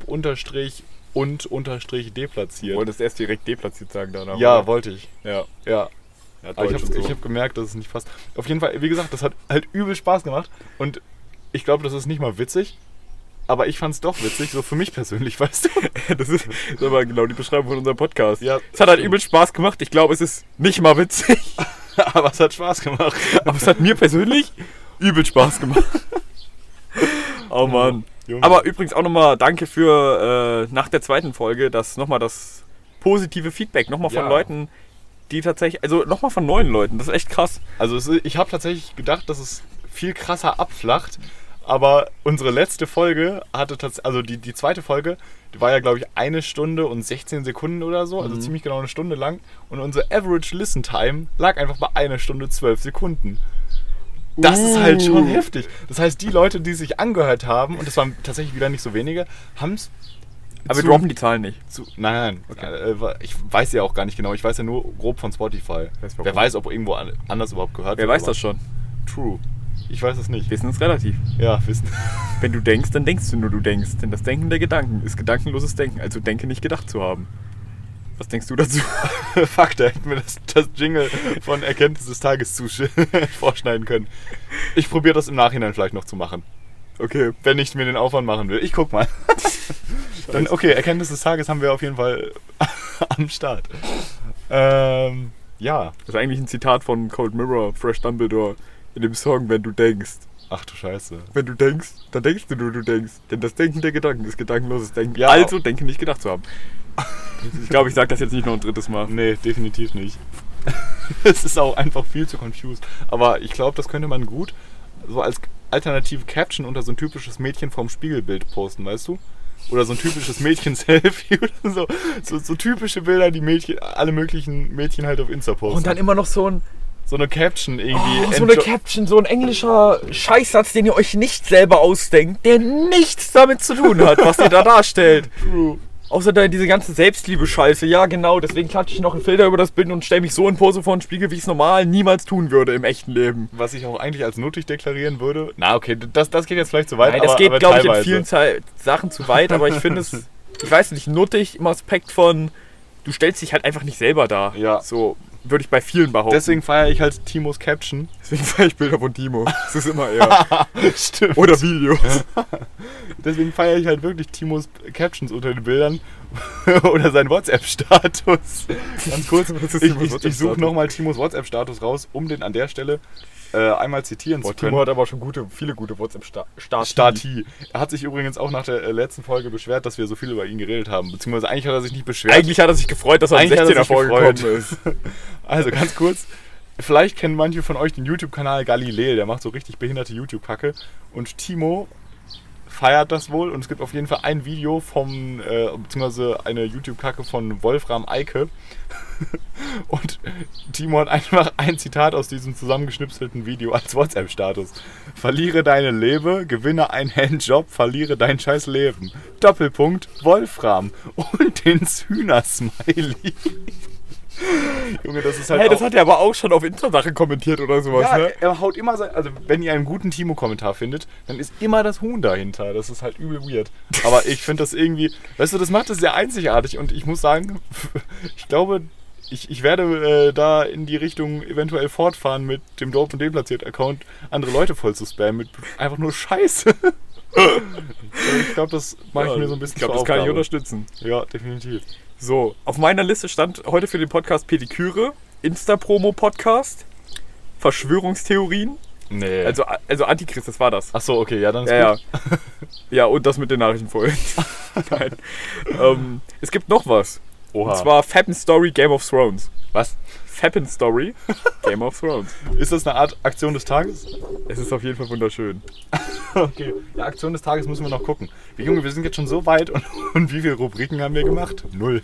Dope_und_deplatziert. Wolltest erst direkt deplatziert sagen danach? Ja, oder? wollte ich. Ja. Aber ich hab gemerkt, dass es nicht passt. Auf jeden Fall, wie gesagt, das hat halt übel Spaß gemacht. Und ich glaube, das ist nicht mal witzig. Aber ich fand es doch witzig, so für mich persönlich, weißt du? Das ist aber genau die Beschreibung von unserem Podcast. Ja, es hat halt übel Spaß gemacht. Ich glaube, es ist nicht mal witzig. Aber es hat Spaß gemacht. Aber es hat mir persönlich übel Spaß gemacht. Oh Mann. Junge. Aber übrigens auch nochmal danke für nach der zweiten Folge, das positive Feedback nochmal von Leuten, die tatsächlich, also nochmal von neuen Leuten, das ist echt krass. Also ich habe tatsächlich gedacht, dass es viel krasser abflacht, aber unsere letzte Folge hatte tatsächlich, also die zweite Folge, die war ja glaube ich 1 Stunde und 16 Sekunden oder so, also ziemlich genau 1 Stunde lang und unsere Average Listen Time lag einfach bei 1 Stunde 12 Sekunden. Das ist halt schon heftig. Das heißt, die Leute, die sich angehört haben, und das waren tatsächlich wieder nicht so wenige, haben es... Aber wir droppen die Zahlen nicht. Nein. Okay. Ich weiß ja auch gar nicht genau. Ich weiß ja nur grob von Spotify. Wer weiß, ob irgendwo anders überhaupt gehört wird. Wer weiß das schon? True. Ich weiß es nicht. Wissen ist relativ. Ja, Wissen. Wenn du denkst, dann denkst du nur, du denkst. Denn das Denken der Gedanken ist gedankenloses Denken. Also denke nicht gedacht zu haben. Was denkst du dazu? Fuck, da hätten wir das Jingle von Erkenntnis des Tages vorschneiden können. Ich probiere das im Nachhinein vielleicht noch zu machen. Okay, wenn ich mir den Aufwand machen will. Ich guck mal. Dann, okay, Erkenntnis des Tages haben wir auf jeden Fall am Start. Ja. Das ist eigentlich ein Zitat von Cold Mirror, Fresh Dumbledore. in dem Song, wenn du denkst. Ach du Scheiße. Wenn du denkst, dann denkst du nur, du denkst. Denn das Denken der Gedanken ist gedankenloses Denken. Ja. Also denke nicht gedacht zu haben. Ich glaube, ich sage das jetzt nicht noch ein drittes Mal. Nee, definitiv nicht. Es ist auch einfach viel zu confused. Aber ich glaube, das könnte man gut so als alternative Caption unter so ein typisches Mädchen vorm Spiegelbild posten, weißt du? Oder so ein typisches Mädchen-Selfie oder so. So typische Bilder, die Mädchen, alle möglichen Mädchen halt auf Insta posten. Und dann immer noch so eine Caption irgendwie. so eine Caption, so ein englischer Scheißsatz, den ihr euch nicht selber ausdenkt, der nichts damit zu tun hat, was ihr da darstellt. True. Außer da diese ganze Selbstliebe-Scheiße. Ja, genau, deswegen klatsche ich noch einen Filter über das Bild und stelle mich so in Pose vor den Spiegel, wie ich es normal niemals tun würde im echten Leben. Was ich auch eigentlich als nötig deklarieren würde. Na, okay, das geht jetzt vielleicht zu weit. Nein, das geht, aber glaube ich, in teilweise. vielen Sachen zu weit, aber ich finde es, ich weiß nicht, nuttig im Aspekt von, du stellst dich halt einfach nicht selber dar. Ja. So würde ich bei vielen behaupten. Deswegen feiere ich halt Timos Caption. Deswegen feiere ich Bilder von Timo. Das ist immer eher. Stimmt. Oder Videos. Deswegen feiere ich halt wirklich Timos Captions unter den Bildern oder seinen WhatsApp-Status. Ganz kurz, Was ist Timos ich suche WhatsApp-Status? nochmal Timos WhatsApp-Status raus, um den an der Stelle einmal zitieren zu können. Timo hat aber schon viele gute WhatsApp-Stati. Stati. Er hat sich übrigens auch nach der letzten Folge beschwert, dass wir so viel über ihn geredet haben. Beziehungsweise eigentlich hat er sich nicht beschwert. Eigentlich hat er sich gefreut, dass er am Eigentlich hat er 16er sich vorgekommen gefreut. ist. Also ganz kurz, vielleicht kennen manche von euch den YouTube-Kanal Galileo, der macht so richtig behinderte YouTube-Kacke. Und Timo feiert das wohl und es gibt auf jeden Fall ein Video beziehungsweise eine YouTube-Kacke von Wolfram Eike. Und Timo hat einfach ein Zitat aus diesem zusammengeschnipselten Video als WhatsApp-Status. Verliere deine Lebe, gewinne einen Handjob, verliere dein scheiß Leben. Doppelpunkt, Wolfram. Und den Hühner-Smiley. Junge, das ist halt Hey, das auch, hat er aber auch schon auf Insta-Sachen kommentiert oder sowas, ja, ne? er haut immer sein, also wenn ihr einen guten Timo-Kommentar findet, dann ist immer das Huhn dahinter. Das ist halt übel weird. Aber ich finde das irgendwie, weißt du, das macht es sehr einzigartig und ich muss sagen, ich glaube, ich werde da in die Richtung eventuell fortfahren mit dem Dope und Deplatziert-Account, andere Leute voll zu spammen mit einfach nur Scheiße. Ich glaube, das mache ich mir so ein bisschen Ich glaube, zur das kann ich Aufgabe. unterstützen. Ja, definitiv. So, auf meiner Liste stand heute für den Podcast Pediküre, Insta-Promo-Podcast, Verschwörungstheorien, Nee. also Antichrist, das war das. Ach so, okay, ja, dann ist Ja, gut. ja. Ja, und das mit den Nachrichten vorhin. Nein. Es gibt noch was. Oha. Und zwar Fappen Story Game of Thrones. Was? Fappen Story Game of Thrones. Ist das eine Art Aktion des Tages? Es ist auf jeden Fall wunderschön. Okay. Ja, Aktion des Tages müssen wir noch gucken. Junge, wir sind jetzt schon so weit und wie viele Rubriken haben wir gemacht? 0.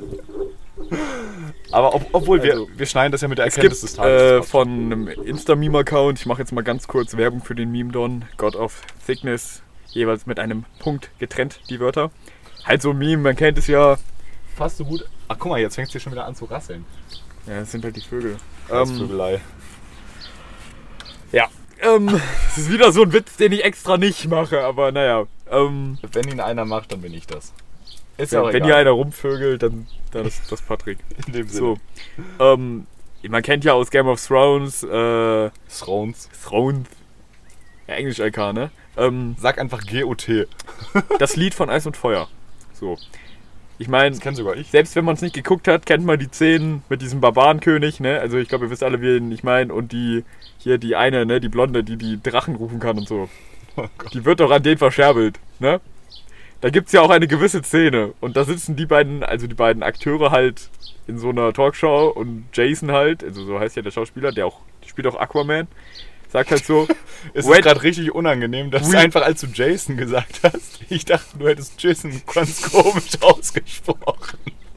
Aber obwohl, Also, wir schneiden das ja mit der Es Erkenntnis gibt des Tages. von einem Insta-Meme-Account, ich mache jetzt mal ganz kurz Werbung für den Meme-Don, God of Thickness, jeweils mit einem Punkt getrennt, die Wörter. Halt so ein Meme, man kennt es ja. Fast so gut. Ach, guck mal, jetzt fängt es hier schon wieder an zu rasseln. Ja, das sind halt die Vögel. Das Vögelei. Ja, es ist wieder so ein Witz, den ich extra nicht mache, aber naja. Wenn ihn einer macht, dann bin ich das. Ist ja auch Wenn egal. hier einer rumvögelt, dann ist das Patrick. In dem Sinne. So, man kennt ja aus Game of Thrones, Thrones. Thrones, ja, Englisch LK, ne? Sag einfach GOT. Das Lied von Eis und Feuer. So. Ich meine, Das kenn sogar ich. selbst wenn man es nicht geguckt hat, kennt man die Szenen mit diesem Barbarenkönig, ne? Also ich glaube, ihr wisst alle, wen ich meine. Und die eine, ne? Die Blonde, die Drachen rufen kann und so. Oh Gott. Die wird doch an den verscherbelt, ne? Da gibt's ja auch eine gewisse Szene. Und da sitzen die beiden Akteure halt in so einer Talkshow und Jason halt, also so heißt ja der Schauspieler, der spielt auch Aquaman, sagt halt so, Es When- ist gerade richtig unangenehm, dass du einfach als du Jason gesagt hast. Ich dachte, du hättest Jason ganz komisch ausgesprochen.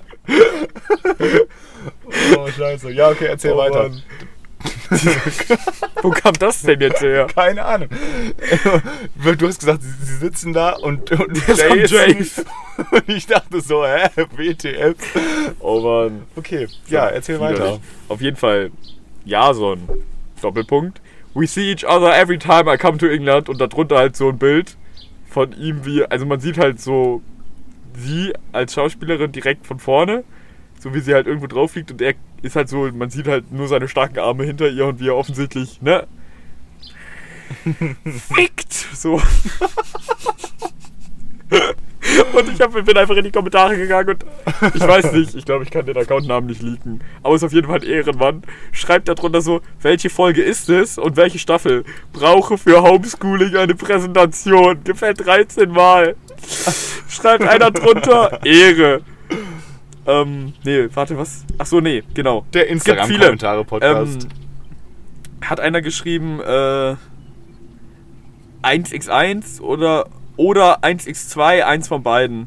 Oh, scheiße. Ja, okay, erzähl weiter. Mann. Wo kam das denn jetzt her? Keine Ahnung. Du hast gesagt, sie sitzen da und ist Jason. Und ich dachte so, WTF. Oh Mann. Okay, ja, erzähl weiter. Auf jeden Fall, Jason, Doppelpunkt. We see each other every time I come to England. Und darunter halt so ein Bild von ihm also man sieht halt so sie als Schauspielerin direkt von vorne, so wie sie halt irgendwo drauf liegt und er ist halt so, man sieht halt nur seine starken Arme hinter ihr und wie er offensichtlich, ne? Fickt! So. Und bin einfach in die Kommentare gegangen und ich weiß nicht, ich glaube, ich kann den Accountnamen nicht leaken. Aber ist auf jeden Fall ein Ehrenmann. Schreibt da drunter so, welche Folge ist es und welche Staffel? Brauche für Homeschooling eine Präsentation. Gefällt 13 Mal. Schreibt einer drunter, Ehre. Nee, warte, was? Achso, nee, genau. Der Instagram-Kommentare-Podcast. Hat einer geschrieben, 1x1 oder 1x2, eins von beiden.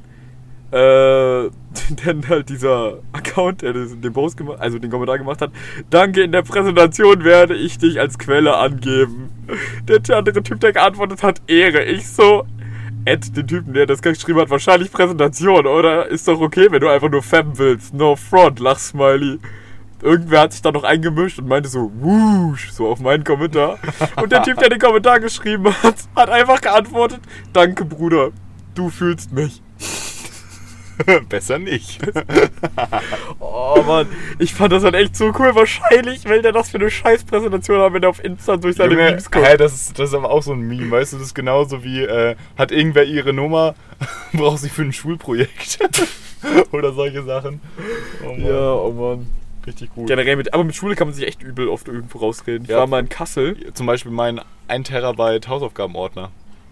Denn halt dieser Account, der den Post gemacht, also den Kommentar gemacht hat, danke, in der Präsentation werde ich dich als Quelle angeben. Der andere Typ, der geantwortet hat, Ehre. Ich so, den Typen, der das geschrieben hat, wahrscheinlich Präsentation, oder? Ist doch okay, wenn du einfach nur femmen willst. No front, Lachsmiley. Irgendwer hat sich da noch eingemischt und meinte so, wusch, so auf meinen Kommentar. Und der Typ, der den Kommentar geschrieben hat, hat einfach geantwortet, danke Bruder, du fühlst mich. Besser nicht. Oh Mann, ich fand das halt echt so cool. Wahrscheinlich will der das für eine Scheißpräsentation haben, wenn er auf Insta durch seine Memes kommt. Hey, das ist aber auch so ein Meme, weißt du, das ist genauso wie, hat irgendwer ihre Nummer, braucht sie für ein Schulprojekt. Oder solche Sachen. Oh Mann. Ja, oh Mann. Richtig gut. Generell aber mit Schule kann man sich echt übel oft irgendwo rausreden. Ich war mal in Kassel. Zum Beispiel mein 1 Terabyte Hausaufgabenordner.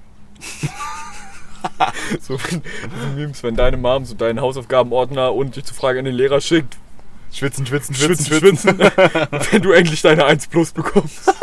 So Memes, wenn deine Mom so deinen Hausaufgabenordner und dich zur Frage an den Lehrer schickt. Schwitzen. Wenn du endlich deine 1 Plus bekommst.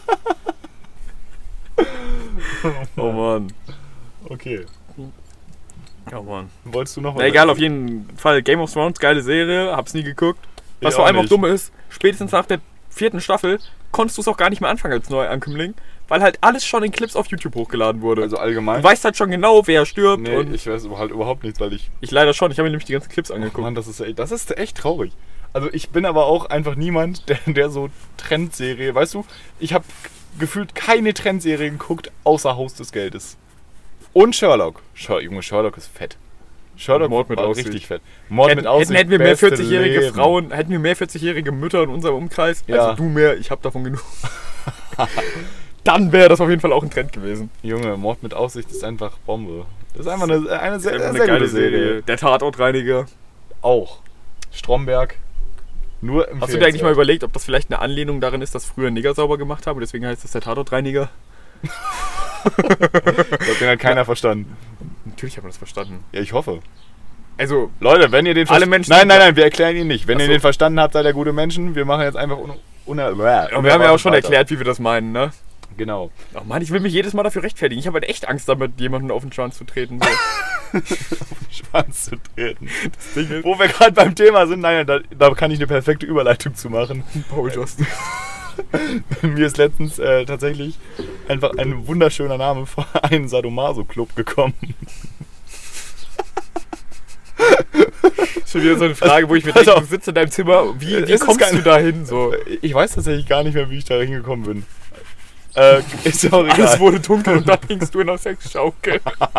Oh Mann. Okay. Oh Mann. Wolltest du noch was? Na egal, auf jeden Fall. Game of Thrones, geile Serie, hab's nie geguckt. Was Ich vor allem auch auch dumm ist, spätestens nach der 4. Staffel konntest du es auch gar nicht mehr anfangen als Neuankömmling, weil halt alles schon in Clips auf YouTube hochgeladen wurde. Also allgemein? Du weißt halt schon genau, wer stirbt. Nee, und ich weiß halt überhaupt nichts, weil ich... Ich leider schon, ich habe mir nämlich die ganzen Clips angeguckt. Mann, das ist echt traurig. Also ich bin aber auch einfach niemand, der so Trendserie... Weißt du, ich habe gefühlt keine Trendserie geguckt, außer Haus des Geldes. Und Sherlock. Junge, Sherlock ist fett. Sherlock Mord mit war Aussicht. richtig fett. Mord mit Aussicht, hätten wir mehr beste 40-jährige Leben. Frauen, hätten wir mehr 40-jährige Mütter in unserem Umkreis, Ja. also du mehr, ich hab davon genug. Dann wäre das auf jeden Fall auch ein Trend gewesen. Junge, Mord mit Aussicht ist einfach Bombe. Das ist einfach eine sehr, Eine sehr geile gute Serie. Der Tatortreiniger. Auch. Stromberg. Nur im Hast du dir eigentlich mal überlegt, ob das vielleicht eine Anlehnung darin ist, dass früher Neger sauber gemacht haben und deswegen heißt das der Tatortreiniger? Den hat keiner verstanden. Natürlich hat man das verstanden. Ja, ich hoffe. Also, Leute, wenn ihr den Alle Menschen- Nein, wir erklären ihn nicht. Wenn ihr Ach so. den verstanden habt, seid ihr gute Menschen. Wir machen jetzt einfach wir haben ja auch schon erklärt, wie wir das meinen, ne? Genau. Ach Mann, ich will mich jedes Mal dafür rechtfertigen. Ich habe halt echt Angst damit, jemanden auf den Schwanz zu treten. So. Schwanz zu treten. Das Ding ist, wo wir gerade beim Thema sind, nein, da kann ich eine perfekte Überleitung zu machen. Paul Justice. Mir ist letztens tatsächlich einfach ein wunderschöner Name von einem Sadomaso-Club gekommen. Schon wieder so eine Frage, wo ich mir Pass denke, auf. du sitzt in deinem Zimmer, wie Es ist kommst kein- du da hin? So? Ich weiß tatsächlich gar nicht mehr, wie ich da hingekommen bin. Ist ja auch egal. Alles wurde dunkel und dann hingst du in der Sexschaukel.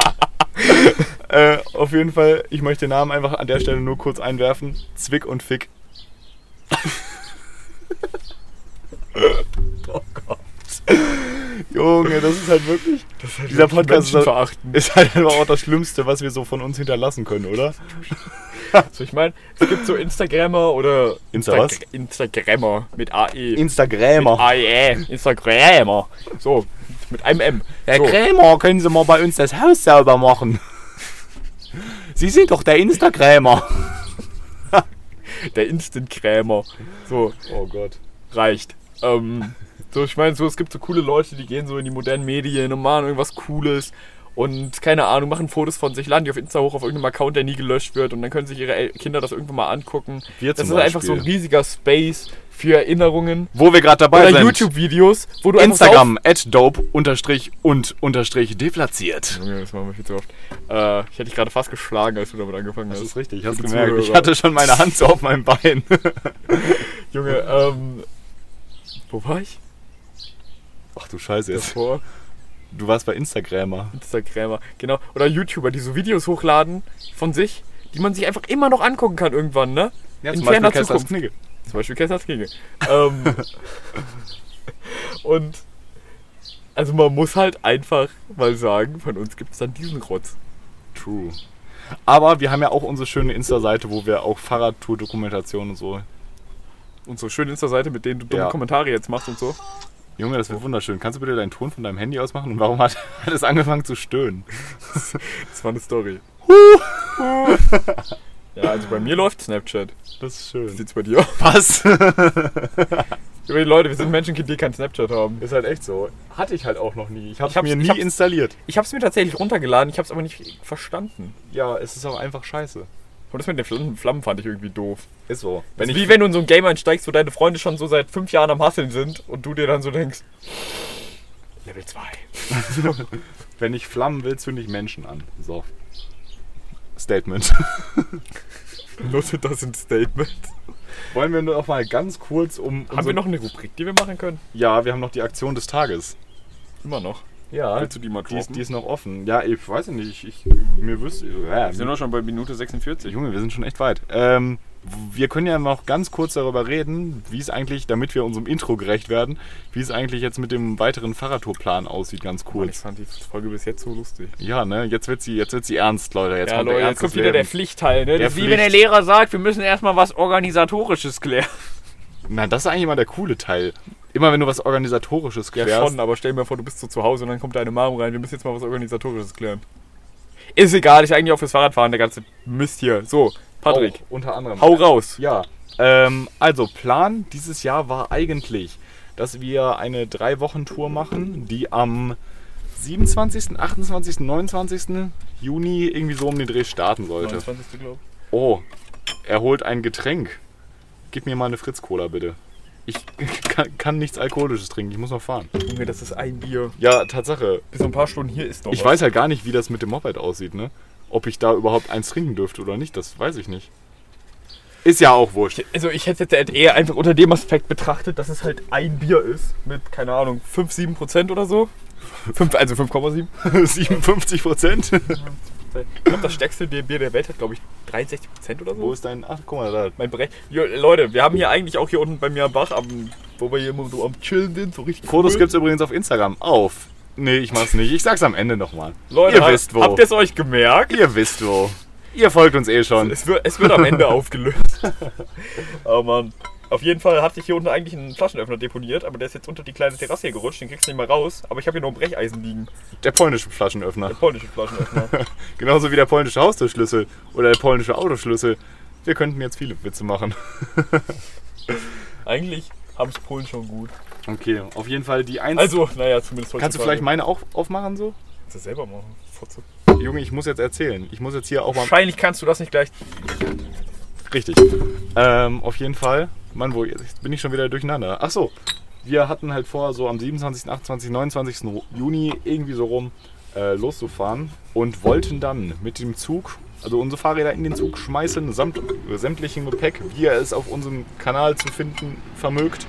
Auf jeden Fall, ich möchte den Namen einfach an der Stelle nur kurz einwerfen. Zwick und Fick. Oh Gott. Junge, das ist halt wirklich... dieser Podcast ist halt einfach auch das Schlimmste, was wir so von uns hinterlassen können, oder? So, ich meine, es gibt so Instagrammer oder... Was? Instagrammer mit AE. Instagrammer. AE. Instagrammer. So, mit einem M. Herr So. Krämer, können Sie mal bei uns das Haus sauber machen? Sie sind doch der Instagrammer. Der Instant-Krämer. So, Oh Gott. reicht. So, ich meine, so, es gibt so coole Leute, die gehen so in die modernen Medien und machen irgendwas Cooles und, keine Ahnung, machen Fotos von sich, laden die auf Insta hoch auf irgendeinem Account, der nie gelöscht wird und dann können sich ihre Kinder das irgendwann mal angucken. Wir Das zum ist einfach so ein Beispiel. riesiger Space für Erinnerungen. Wo wir gerade dabei Oder sind. YouTube-Videos, wo du Instagram, @dope_und_deplatziert. Junge, das machen wir viel zu oft. Ich hätte dich gerade fast geschlagen, als du damit angefangen Das hast. ist richtig, hast Für du die gemerkt. Ich Zuhörer. hatte schon meine Hand so auf meinem Bein. Junge, wo war ich? Ach du Scheiße jetzt. Davor. Du warst bei Instagrammer. Instagrammer, genau. Oder YouTuber, die so Videos hochladen von sich, die man sich einfach immer noch angucken kann irgendwann, ne? Ja, In zum Beispiel ferner Kessler Zukunft. Knigge. Zum Beispiel Kessers Knigge. Und also man muss halt einfach mal sagen, von uns gibt es dann diesen Rotz. True. Aber wir haben ja auch unsere schöne Insta-Seite, wo wir auch Fahrradtour-Dokumentation und so. Unsere schöne Insta-Seite, mit denen du dumme Ja. Kommentare jetzt machst und so. Junge, das wird wunderschön. Kannst du bitte deinen Ton von deinem Handy ausmachen? Und warum hat es angefangen zu stöhnen? Das war eine Story. Ja, also bei mir läuft Snapchat. Das ist Wie schön. sieht's bei dir aus? Was? Leute, wir sind Menschenkind, die kein Snapchat haben. Ist halt echt so. Hatte ich halt auch noch nie. Ich hab's Ich hab's- mir ich nie hab's- installiert. Ich hab's mir tatsächlich runtergeladen, ich hab's aber nicht verstanden. Ja, es ist auch einfach scheiße. Und das mit den Flammen fand ich irgendwie doof. Ist so. Das ist wie wenn du in so ein Game einsteigst, wo deine Freunde schon so seit 5 Jahren am Hasseln sind und du dir dann so denkst, Level 2. Wenn ich Flammen will, zünde ich Menschen an. So. Statement. Nutze das ein Statement. Wollen wir nur noch mal ganz kurz um... Haben wir noch eine Rubrik, die wir machen können? Ja, wir haben noch die Aktion des Tages. Immer noch. Ja. Willst du die mal Die ist, droppen? die ist noch offen. Ja, ich weiß nicht. Mir wüsste... Wir sind doch schon bei Minute 46. Junge, wir sind schon echt weit. Wir können ja noch ganz kurz darüber reden, wie es eigentlich, damit wir unserem Intro gerecht werden, wie es eigentlich jetzt mit dem weiteren Fahrradtourplan aussieht, ganz Mann, ich kurz. fand die Folge bis jetzt so lustig. Ja, ne, jetzt wird sie ernst, Leute. Jetzt Ja, kommt Leute, der jetzt Ernst kommt des wieder der Lebens. Pflichtteil, ne? Der Das ist wie wenn der Pflicht. Lehrer sagt, wir müssen erstmal was Organisatorisches klären. Na, das ist eigentlich immer der coole Teil. Immer wenn du was Organisatorisches Ja, klärst. schon, aber stell dir mal vor, du bist so zu Hause und dann kommt deine Mom rein, wir müssen jetzt mal was Organisatorisches klären. Ist egal, ist eigentlich auch fürs Fahrradfahren, der ganze Mist hier. So, Patrick, Auch, unter anderem. hau raus. Ja, also Plan dieses Jahr war eigentlich, dass wir eine 3-Wochen-Tour machen, die am 27., 28., 29. Juni irgendwie so um den Dreh starten sollte. 29. glaube Oh, er holt ein Getränk. Gib mir mal eine Fritz-Cola, bitte. Ich kann nichts Alkoholisches trinken, ich muss noch fahren. ich. Junge, das ist ein Bier. Ja, Tatsache. Bis so ein paar Stunden hier ist noch Ich was. weiß halt gar nicht, wie das mit dem Moped aussieht, ne? Ob ich da überhaupt eins trinken dürfte oder nicht, das weiß ich nicht. Ist ja auch wurscht. Also ich hätte jetzt eher einfach unter dem Aspekt betrachtet, dass es halt ein Bier ist. Mit, keine Ahnung, 5-7% oder so. 5,7. 57%? Ich glaube, das stärkste Bier der Welt hat, glaube ich, 63% oder so. Wo ist dein... Ach, guck mal, da. Mein Bereich. Jo, Leute, wir haben hier eigentlich auch hier unten bei mir am Bach, wo wir hier immer so am Chillen sind, so richtig Fotos cool. gibt's übrigens auf Instagram. Auf. Nee, ich mach's nicht. Ich sag's am Ende nochmal. Leute, Ihr wisst wo. habt ihr es euch gemerkt? Ihr wisst wo. Ihr folgt uns eh schon. Es wird am Ende aufgelöst. Oh Mann. Auf jeden Fall hatte ich hier unten eigentlich einen Flaschenöffner deponiert, aber der ist jetzt unter die kleine Terrasse hier gerutscht, den kriegst du nicht mehr raus. Aber ich habe hier noch ein Brecheisen liegen. Der polnische Flaschenöffner. Der polnische Flaschenöffner. Genauso wie der polnische Haustürschlüssel oder der polnische Autoschlüssel. Wir könnten jetzt viele Witze machen. Eigentlich haben es Polen schon gut. Okay, auf jeden Fall die Eins. Also, naja, zumindest kannst du vielleicht meine auch aufmachen so? Kannst du selber machen. Fotze. Junge, ich muss jetzt erzählen. Ich muss jetzt hier auch mal... Wahrscheinlich kannst du das nicht gleich. Richtig. Auf jeden Fall. Mann, jetzt bin ich schon wieder durcheinander. Ach so, wir hatten halt vor, so am 27., 28., 29. Juni irgendwie so rum loszufahren und wollten dann mit dem Zug, also unsere Fahrräder in den Zug schmeißen, samt sämtlichem Gepäck, wie ihr es auf unserem Kanal zu finden vermögt,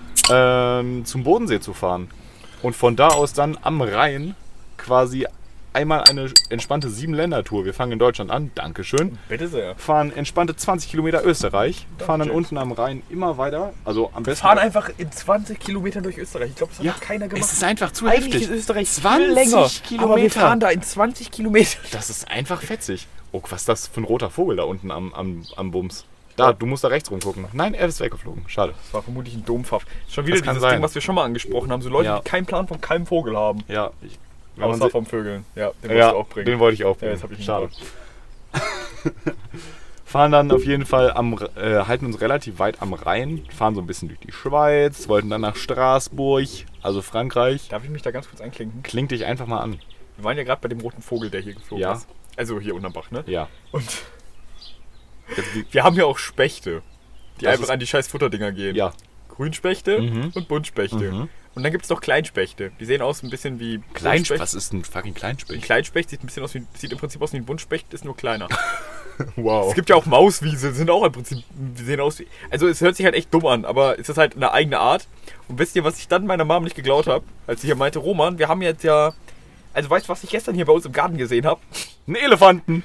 zum Bodensee zu fahren. Und von da aus dann am Rhein quasi einmal eine entspannte 7-Länder-Tour. Wir fangen in Deutschland an, Dankeschön. Bitte sehr. Fahren entspannte 20 Kilometer Österreich, fahren dann James. unten am Rhein immer weiter. Also am besten. Fahren einfach in 20 Kilometern durch Österreich. Ich glaube, das hat ja, noch keiner gemacht. es ist einfach zu Eigentlich heftig. ist Österreich 20 viel länger. Kilometer. Aber wir fahren da in 20 Kilometern. Das ist einfach fetzig. Oh, was ist das für ein roter Vogel da unten am Bums? Da, du musst da rechts rumgucken. Nein, er ist weggeflogen. Schade. Das war vermutlich ein Dompfaff. Schon wieder Das kann dieses sein. Ding, was wir schon mal angesprochen haben. So Leute, Ja. die keinen Plan von keinem Vogel haben. Ja, wenn man Außer si- vom Vögeln. Ja, den musst ja, du auch bringen. den wollte ich auch Ja, bringen. jetzt hab ich ihn Schade. gebracht. Fahren dann auf jeden Fall halten uns relativ weit am Rhein, fahren so ein bisschen durch die Schweiz, wollten dann nach Straßburg, also Frankreich. Darf ich mich da ganz kurz einklinken? Klingt dich einfach mal an. Wir waren ja gerade bei dem roten Vogel, der hier geflogen Ja. ist. Also hier unterm Bach, ne? Ja. Und Jetzt, wir haben ja auch Spechte, die Das einfach ist- an die scheiß Futterdinger gehen. ja. Grünspechte Mhm. und Buntspechte. Mhm. Und dann gibt es noch Kleinspechte. Die sehen aus ein bisschen wie Kleinspecht? Buntspecht. Was ist ein fucking Ein Kleinspecht? Kleinspecht sieht im Prinzip aus wie ein Buntspecht, ist nur kleiner. Wow. Es gibt ja auch Mauswiese, sind auch im Prinzip, die sehen aus wie... Also es hört sich halt echt dumm an, aber es ist halt eine eigene Art. Und wisst ihr, was ich dann meiner Mom nicht geglaubt habe? Als sie hier meinte, Roman, wir haben jetzt ja... Also weißt du, was ich gestern hier bei uns im Garten gesehen habe? Ein Elefanten.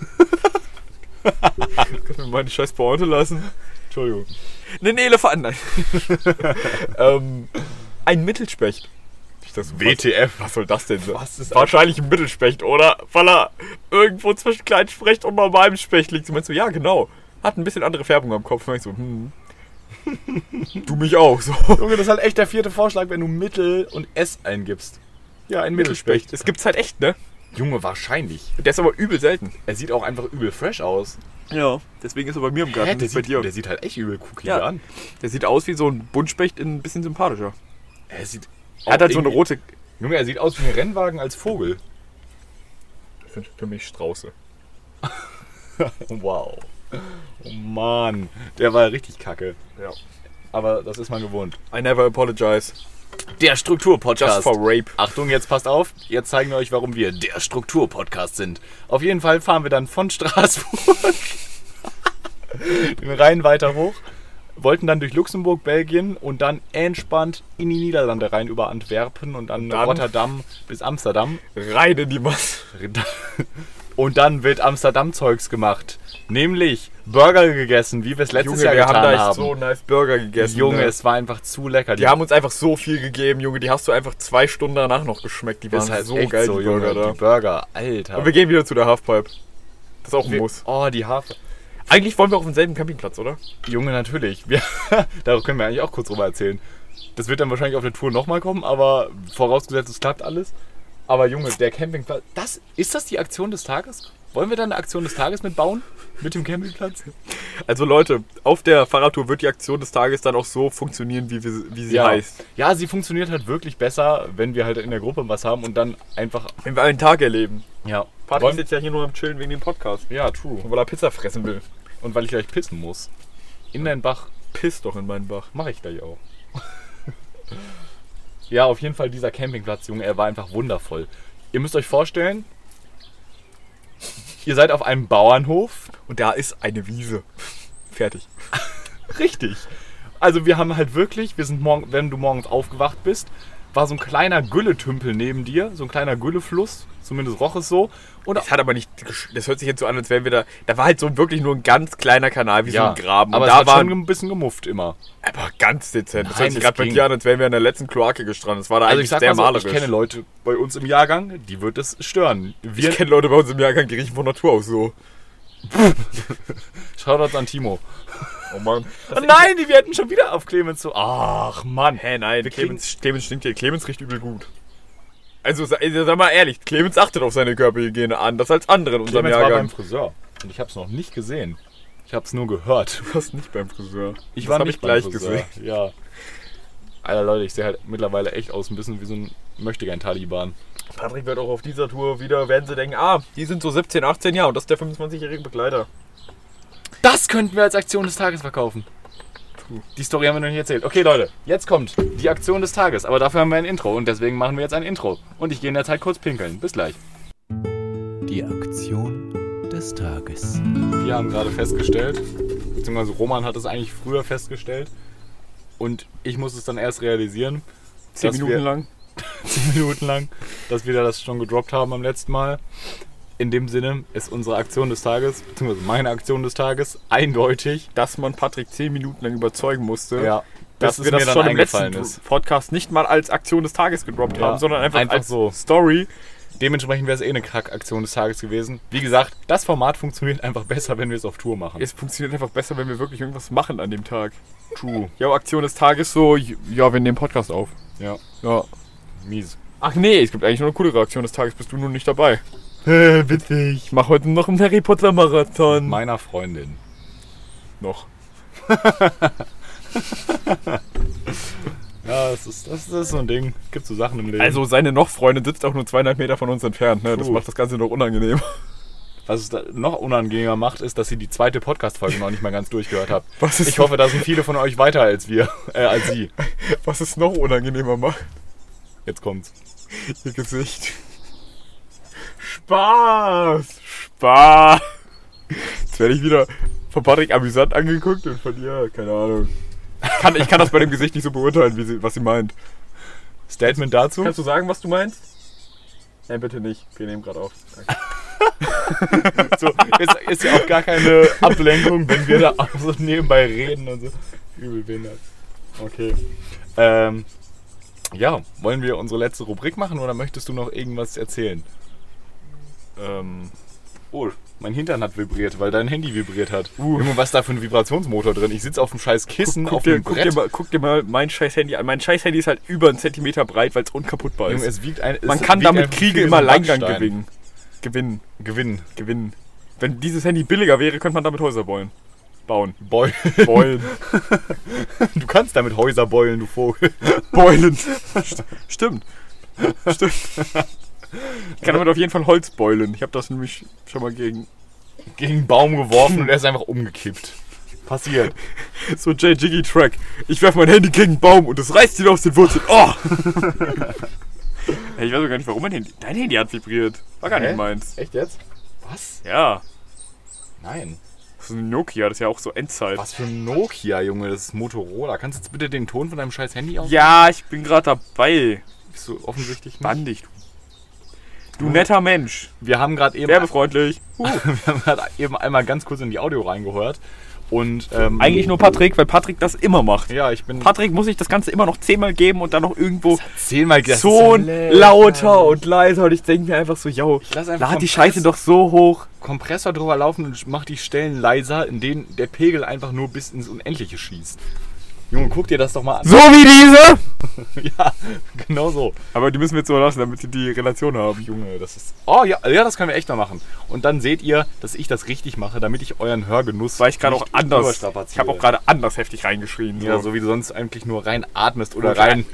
Kannst du mir meine scheiß Pointe lassen? Entschuldigung. Ein Elefant, nein. Ein Mittelspecht. das WTF. Was soll das denn so? Was ist Wahrscheinlich ein Mittelspecht, oder? Weil er irgendwo zwischen Kleinspecht und normalem Specht liegt. Und meinst du, ja, genau. Hat ein bisschen andere Färbung am Kopf. Und ich so, Du mich auch, so. Junge, das ist halt echt der 4. Vorschlag, wenn du Mittel und S eingibst. Ja, ein Mittelspecht. Das gibt's halt echt, ne? Junge, wahrscheinlich. Der ist aber übel selten. Er sieht auch einfach übel fresh aus. Ja. Deswegen ist er bei mir im Garten. Der bei dir. Der sieht halt echt übel cookie Ja. an. Der sieht aus wie so ein Buntspecht, ein bisschen sympathischer. Er sieht Er hat halt so eine irgendwie- rote... Junge, er sieht aus wie ein Rennwagen als Vogel. Das sind für mich Strauße. Wow. Oh Mann, der war richtig kacke. Ja. Aber das ist man gewohnt. I never apologize. Der Struktur-Podcast. Just for rape. Achtung, jetzt passt auf. Jetzt zeigen wir euch, warum wir der Struktur-Podcast sind. Auf jeden Fall fahren wir dann von Straßburg den Rhein weiter hoch, wollten dann durch Luxemburg, Belgien und dann entspannt in die Niederlande rein über Antwerpen und dann Rotterdam bis Amsterdam. Rein in die Masse. Und dann wird Amsterdam-Zeugs gemacht. Nämlich Burger gegessen, wie wir es letztes Junge, Jahr wir getan haben da echt haben. so nice Burger gegessen. Junge, ne? es war einfach zu lecker. Die haben uns einfach so viel gegeben, Junge. Die hast du einfach 2 Stunden danach noch geschmeckt. Die waren ist halt so echt geil, so, die Burger Junge, da. die Burger, Alter. Und wir gehen wieder zu der Halfpipe. Das ist auch ein Muss. Oh, die Hafer. Eigentlich wollen wir auf demselben Campingplatz, oder? Junge, natürlich. Darüber können wir eigentlich auch kurz drüber erzählen. Das wird dann wahrscheinlich auf der Tour nochmal kommen, aber vorausgesetzt, es klappt alles. Aber Junge, der Campingplatz, ist das die Aktion des Tages? Wollen wir dann eine Aktion des Tages mitbauen? Mit dem Campingplatz? Also Leute, auf der Fahrradtour wird die Aktion des Tages dann auch so funktionieren, wie sie heißt. Ja, sie funktioniert halt wirklich besser, wenn wir halt in der Gruppe was haben und dann einfach... Wenn wir einen Tag erleben. Ja. Patrick ist jetzt ja hier nur am Chillen wegen dem Podcast. Ja, true. Und weil er Pizza fressen will. Und weil ich gleich pissen muss. In deinen Bach. Piss doch in meinen Bach. Mache ich gleich auch. Ja, auf jeden Fall dieser Campingplatz, Junge, er war einfach wundervoll. Ihr müsst euch vorstellen, ihr seid auf einem Bauernhof. Und da ist eine Wiese. Fertig. Richtig. Also wir haben halt wirklich, wenn du morgens aufgewacht bist, war so ein kleiner Gülletümpel neben dir, so ein kleiner Güllefluss, zumindest roch es so. Und Das hat aber nicht, das hört sich jetzt so an, als wären wir da war halt so wirklich nur ein ganz kleiner Kanal, wie so ein Graben. aber Und es da hat war schon ein bisschen gemufft immer. aber ganz dezent. Das Nein, hört sich es gerade bei ging. dir an, als wären wir in der letzten Kloake gestrandet. Das war da Also eigentlich ich sag sehr mal so, malerisch. ich kenne Leute bei uns im Jahrgang, die wird es stören. Ich kenne Leute bei uns im Jahrgang, die riechen von Natur aus so. Shoutouts an Timo. Oh Mann. Oh nein, die werden schon wieder auf Clemens so. Ach Mann. Hä, nein, Wir Clemens stinkt hier. Clemens riecht übel gut. Also sag mal ehrlich, Clemens achtet auf seine Körperhygiene anders als andere in unserem Clemens war beim Jahrgang. Friseur und ich habe es noch nicht gesehen. Ich habe es nur gehört. Du warst nicht beim Friseur. Ich Das war hab nicht ich gleich beim Friseur. gesehen. Ja. Alter Leute, ich sehe halt mittlerweile echt aus ein bisschen wie so ein Möchtegern-Taliban. Patrick wird auch auf dieser Tour wieder, werden sie denken, die sind so 17, 18 Jahre und das ist der 25-jährige Begleiter. Das könnten wir als Aktion des Tages verkaufen. Die Story haben wir noch nicht erzählt. Okay Leute, jetzt kommt die Aktion des Tages. Aber dafür haben wir ein Intro und deswegen machen wir jetzt ein Intro. Und ich gehe in der Zeit kurz pinkeln. Bis gleich. Die Aktion des Tages. Wir haben gerade festgestellt, beziehungsweise Roman hat es eigentlich früher festgestellt und ich muss es dann erst realisieren. 10 dass Minuten wir- lang. 10 Minuten lang, dass wir das schon gedroppt haben am letzten Mal. In dem Sinne ist unsere Aktion des Tages, beziehungsweise meine Aktion des Tages, eindeutig. Dass man Patrick 10 Minuten lang überzeugen musste, Ja, dass bis wir es mir das dann schon im letzten eingefallen ist. Podcast nicht mal als Aktion des Tages gedroppt Ja, haben, sondern einfach als so. Story. Dementsprechend wäre es eine Kack-Aktion des Tages gewesen. Wie gesagt, das Format funktioniert einfach besser, wenn wir es auf Tour machen. Es funktioniert einfach besser, wenn wir wirklich irgendwas machen an dem Tag. True. Ja, Aktion des Tages so, ja, wir nehmen Podcast auf. Ja, Ja. mies. Ach nee, es gibt eigentlich noch eine coole Aktion des Tages, bist du nur nicht dabei. Witzig. Ich mache heute noch einen Harry Potter Marathon. Meiner Freundin. Noch. Ja, das ist so ein Ding. Gibt so Sachen im Leben. Also seine Freundin sitzt auch nur 2,5 Meter von uns entfernt, ne? Das True. macht das Ganze noch unangenehm. Was es da noch unangenehmer macht, ist, dass sie die zweite Podcast-Folge noch nicht mal ganz durchgehört hat. Was ist Ich hoffe, da sind viele von euch weiter als wir, als sie. Was es noch unangenehmer macht? Jetzt kommt's. Ihr Gesicht. Spaß! Spaß! Jetzt werde ich wieder von Patrick amüsant angeguckt und von dir, keine Ahnung. Ich kann das bei dem Gesicht nicht so beurteilen, was sie meint. Statement dazu? Kannst du sagen, was du meinst? Nein, bitte nicht. Wir nehmen gerade auf. Danke. So, ist ja auch gar keine Ablenkung, wenn wir da auch so nebenbei reden und so. Übel behindert. Okay. Ja, wollen wir unsere letzte Rubrik machen oder möchtest du noch irgendwas erzählen? Oh, mein Hintern hat vibriert, weil dein Handy vibriert hat. Junge, was ist da für ein Vibrationsmotor drin? Ich sitze auf dem scheiß Kissen, auf dem Brett. Guck dir mal mein scheiß Handy an. Mein scheiß Handy ist halt über 1 Zentimeter breit, weil es unkaputtbar ist. Junge, es wiegt Man kann damit Kriege im Alleingang Gewinnen. gewinnen. Wenn dieses Handy billiger wäre, könnte man damit Häuser bauen. Beulen. Du kannst damit Häuser beulen, du Vogel. Beulen. Stimmt. Ich kann damit auf jeden Fall Holz beulen. Ich habe das nämlich schon mal gegen einen Baum geworfen und er ist einfach umgekippt. Passiert. So J. Jiggy Track. Ich werfe mein Handy gegen einen Baum und es reißt ihn aus den Wurzeln. Oh! Hey, ich weiß auch gar nicht, warum dein Handy hat vibriert. War gar nicht meins. Echt jetzt? Was? Ja. Nein. Das ist ein Nokia, das ist ja auch so Endzeit. Was für ein Nokia, Junge? Das ist Motorola. Kannst du jetzt bitte den Ton von deinem scheiß Handy aus? Ja, ich bin gerade dabei. Bist du offensichtlich nicht? Spann dich, du netter Mensch. Wir haben gerade eben... Werbefreundlich. Wir haben gerade eben einmal ganz kurz in die Audio reingehört. Und, eigentlich nur Patrick, weil Patrick das immer macht. Ja, ich bin... Patrick muss sich das Ganze immer noch 10-mal geben und dann noch irgendwo 10-mal so lauter und leiser. Und ich denke mir einfach so, yo, lad die Scheiße doch so hoch. Kompressor drüber laufen und mach die Stellen leiser, in denen der Pegel einfach nur bis ins Unendliche schießt. Junge, guck dir das doch mal an. So wie diese? Ja, genau so. Aber die müssen wir jetzt so lassen, damit sie die Relation haben. Junge, das ist... Oh ja, das können wir echt mal machen. Und dann seht ihr, dass ich das richtig mache, damit ich euren Hörgenuss... Weil ich gerade auch anders... Ich habe auch gerade anders heftig reingeschrien. Ja, so wie du sonst eigentlich nur rein atmest oder rein...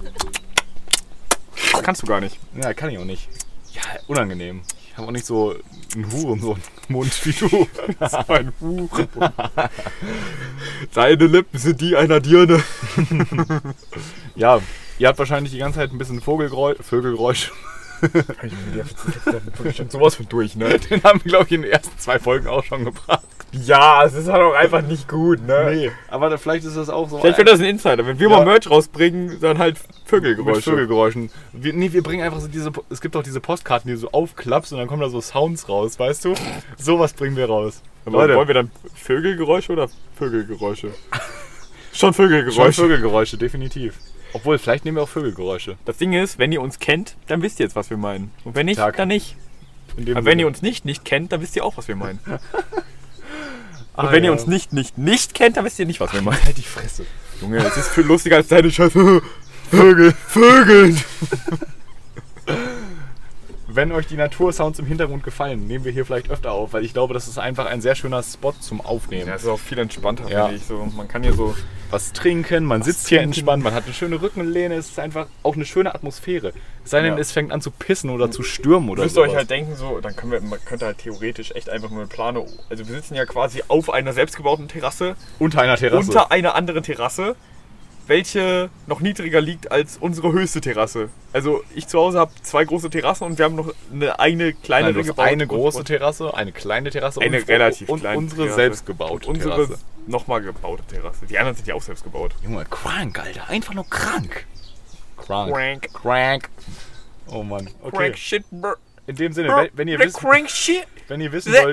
Das kannst du gar nicht. Ja, kann ich auch nicht. Ja, unangenehm. Ich habe auch nicht so einen Hurensohn-Mund wie du. So ein Hurensohn. Deine Lippen sind die einer Dirne. Ja, ihr habt wahrscheinlich die ganze Zeit ein bisschen Vögelgeräusch. Sowas von durch, ne? Den haben wir, glaube ich, in den ersten 2 Folgen auch schon gebracht. Ja, es ist halt auch einfach nicht gut, ne? Nee, aber vielleicht ist das auch so... Vielleicht wird das ein Insider. Wenn wir mal Merch rausbringen, dann halt Vögelgeräusche. Mit Vögelgeräuschen. Wir bringen einfach so diese... Es gibt auch diese Postkarten, die du so aufklappst und dann kommen da so Sounds raus, weißt du? Sowas bringen wir raus. Leute, wollen wir dann Vögelgeräusche oder Vögelgeräusche? Schon Vögelgeräusche. Schon Vögelgeräusche, definitiv. Obwohl, vielleicht nehmen wir auch Vögelgeräusche. Das Ding ist, wenn ihr uns kennt, dann wisst ihr jetzt, was wir meinen. Und wenn nicht, dann nicht. Aber wenn ihr uns nicht kennt, dann wisst ihr auch, was wir meinen. Und wenn ihr uns nicht kennt, dann wisst ihr nicht, was wir meinen. Halt die Fresse. Junge, es ist viel lustiger als deine Scheiße. Vögeln. Wenn euch die Natursounds im Hintergrund gefallen, nehmen wir hier vielleicht öfter auf, weil ich glaube, das ist einfach ein sehr schöner Spot zum Aufnehmen. Ja, es ist auch viel entspannter, finde ich. So, man kann hier so was trinken, man sitzt hier entspannt, man hat eine schöne Rückenlehne, es ist einfach auch eine schöne Atmosphäre. Es sei denn, es fängt an zu pissen oder zu stürmen oder so. Müsst ihr euch halt denken, so, dann man könnte halt theoretisch echt einfach nur eine Plane. Also wir sitzen ja quasi auf einer selbstgebauten Terrasse. Unter einer Terrasse. Unter einer anderen Terrasse, welche noch niedriger liegt als unsere höchste Terrasse. Also ich zu Hause habe 2 große Terrassen und wir haben noch eine kleinere gebaut. Eine große Terrasse, eine kleine Terrasse eine relativ und kleine unsere Terrasse. Selbstgebaute unsere Terrasse. Nochmal gebaute Terrasse. Die anderen sind ja auch selbst gebaut. Junge, krank, Alter. Einfach nur krank. Crank. Oh Mann. Okay. Crank shit, bro. In dem Sinne, wenn ihr wissen wollt,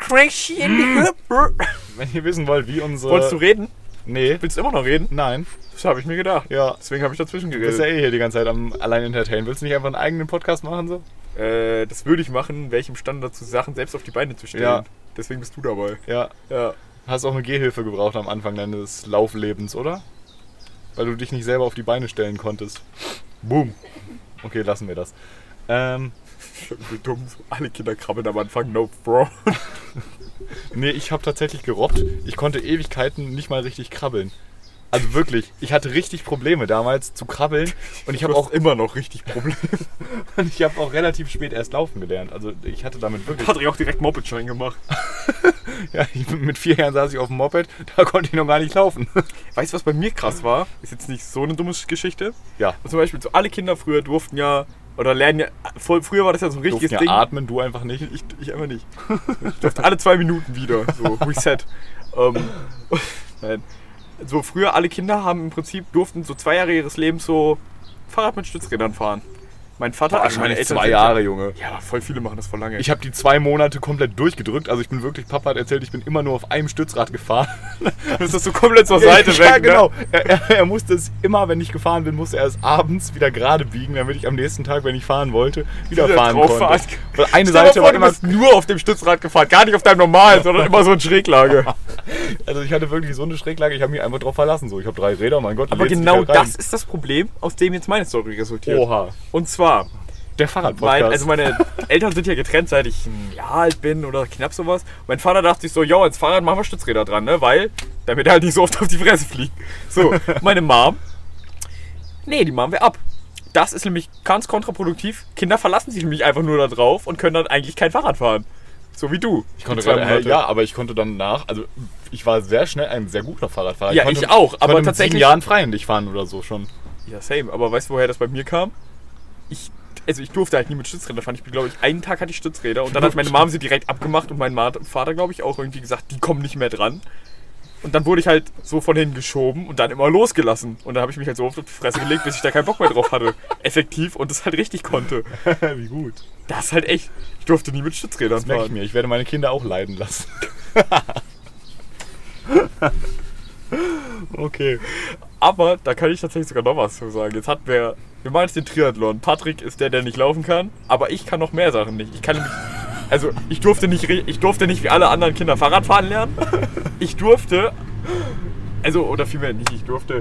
wenn ihr wissen wollt, wie unsere... Wolltest du reden? Nee. Willst du immer noch reden? Nein. Das habe ich mir gedacht. Ja. Deswegen habe ich dazwischen Du geredet. bist ja hier die ganze Zeit am allein entertainen. Willst du nicht einfach einen eigenen Podcast machen so? Das würde ich machen, wäre ich imstande dazu, Sachen selbst auf die Beine zu stellen. Ja. Deswegen bist du dabei. Ja. Hast auch eine Gehhilfe gebraucht am Anfang deines Lauflebens, oder? Weil du dich nicht selber auf die Beine stellen konntest. Boom. Okay, lassen wir das. Wie dumm, so alle Kinder krabbeln am Anfang, no bro. Nee, ich habe tatsächlich gerobbt. Ich konnte Ewigkeiten nicht mal richtig krabbeln. Also wirklich, ich hatte richtig Probleme damals zu krabbeln und ich habe auch immer noch richtig Probleme. Und ich habe auch relativ spät erst laufen gelernt. Also ich hatte damit wirklich... Patrick auch direkt Mopedschein gemacht. Ja, mit 4 Jahren saß ich auf dem Moped, da konnte ich noch gar nicht laufen. Weißt du, was bei mir krass war? Ist jetzt nicht so eine dumme Geschichte. Ja. Und zum Beispiel so alle Kinder früher durften ja, oder lernen ja, früher war das ja so ein richtiges Ding. Atmen, du einfach nicht. Ich einfach nicht. Ich durfte alle 2 Minuten wieder, so Reset. Nein. So früher alle Kinder haben im Prinzip durften so 2 Jahre ihres Lebens so Fahrrad mit Stützrädern fahren. Mein Vater, Wahrscheinlich Eltern 2 sind Jahre, Junge. Ja, aber voll viele machen das voll lange. Ich habe die 2 Monate komplett durchgedrückt. Also ich bin wirklich, Papa hat erzählt, ich bin immer nur auf einem Stützrad gefahren. Das ist so komplett zur Seite weg. Ja, genau. Ne? Er musste es immer, wenn ich gefahren bin, musste er es abends wieder gerade biegen, damit ich am nächsten Tag, wenn ich fahren wollte, wieder fahren konnte. Weil eine Seite war immer... Du bist nur auf dem Stützrad gefahren, gar nicht auf deinem normalen, sondern immer so in Schräglage. Also ich hatte wirklich so eine Schräglage, ich habe mich einfach drauf verlassen. So, ich habe 3 Räder, mein Gott. Aber genau das ist das Problem, aus dem jetzt meine Story resultiert. Oha. Und zwar... Der Fahrradpodcast. Meine Eltern sind ja getrennt, seit ich ein Jahr alt bin oder knapp sowas. Mein Vater dachte sich so, ja, als Fahrrad machen wir Stützräder dran, ne? Weil, damit er halt nicht so oft auf die Fresse fliegt. So, meine Mom, nee, die machen wir ab. Das ist nämlich ganz kontraproduktiv. Kinder verlassen sich nämlich einfach nur da drauf und können dann eigentlich kein Fahrrad fahren. So wie du. Ich konnte gerade, ja, aber ich konnte dann also ich war sehr schnell ein sehr guter Fahrradfahrer. Ja, ich auch, aber mit tatsächlich... 7 Jahren freihändig fahren oder so schon. Ja, same. Aber weißt du, woher das bei mir kam? Ich durfte halt nie mit Stützrädern fahren. Ich bin, glaube ich, einen Tag hatte ich Stützräder und dann hat meine Mom sie direkt abgemacht und mein Vater, glaube ich, auch irgendwie gesagt, die kommen nicht mehr dran. Und dann wurde ich halt so von hinten geschoben und dann immer losgelassen. Und dann habe ich mich halt so oft auf die Fresse gelegt, bis ich da keinen Bock mehr drauf hatte. Effektiv und das halt richtig konnte. Wie gut. Das ist halt echt... Ich durfte nie mit Stützrädern Das merke ich fahren. mir. Ich werde meine Kinder auch leiden lassen. Okay. Aber da kann ich tatsächlich sogar noch was zu sagen. Jetzt hatten wir machen jetzt den Triathlon. Patrick ist der nicht laufen kann, aber ich kann noch mehr Sachen nicht. Ich kann nämlich, also ich durfte nicht wie alle anderen Kinder Fahrrad fahren lernen. Ich durfte, also oder vielmehr nicht,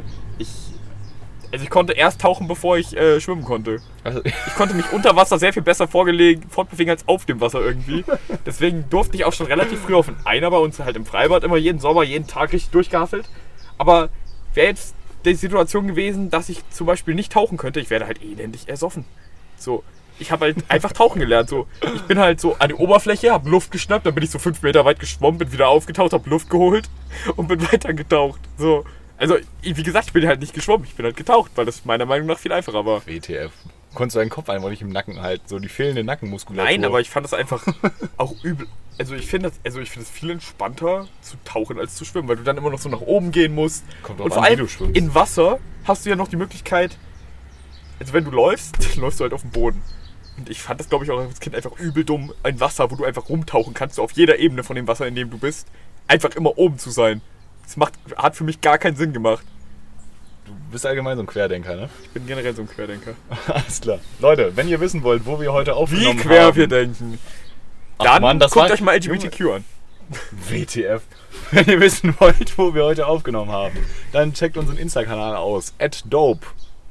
ich konnte erst tauchen, bevor ich schwimmen konnte. Also, Ich konnte mich unter Wasser sehr viel besser fortbewegen als auf dem Wasser irgendwie. Deswegen durfte ich auch schon relativ früh auf den Einer bei uns halt im Freibad immer jeden Sommer, jeden Tag richtig durchgehasselt. Aber wäre jetzt die Situation gewesen, dass ich zum Beispiel nicht tauchen könnte, ich werde halt elendig ersoffen. So, ich habe halt einfach tauchen gelernt. So, ich bin halt so an die Oberfläche, habe Luft geschnappt, dann bin ich so 5 Meter weit geschwommen, bin wieder aufgetaucht, habe Luft geholt und bin weiter getaucht. So, also wie gesagt, ich bin halt nicht geschwommen, ich bin halt getaucht, weil das meiner Meinung nach viel einfacher war. WTF. Konntest du deinen Kopf einfach nicht im Nacken halten, so die fehlende Nackenmuskulatur. Nein, aber ich fand das einfach auch übel. Also ich finde es viel entspannter zu tauchen als zu schwimmen, weil du dann immer noch so nach oben gehen musst. Kommt Und drauf vor an, wie allem du schwimmst. in Wasser hast du ja noch die Möglichkeit, also wenn du läufst, dann läufst du halt auf dem Boden. Und ich fand das, glaube ich, auch als Kind einfach übel dumm, ein Wasser, wo du einfach rumtauchen kannst, so auf jeder Ebene von dem Wasser, in dem du bist, einfach immer oben zu sein. Das hat für mich gar keinen Sinn gemacht. Du bist allgemein so ein Querdenker, ne? Ich bin generell so ein Querdenker. Alles klar. Leute, wenn ihr wissen wollt, wo wir heute aufgenommen Wie quer haben... wir denken. Ach Dann Mann, das guckt war- euch mal LGBTQ an. WTF. Wenn ihr wissen wollt, wo wir heute aufgenommen haben, dann checkt unseren Insta-Kanal aus. @dope_.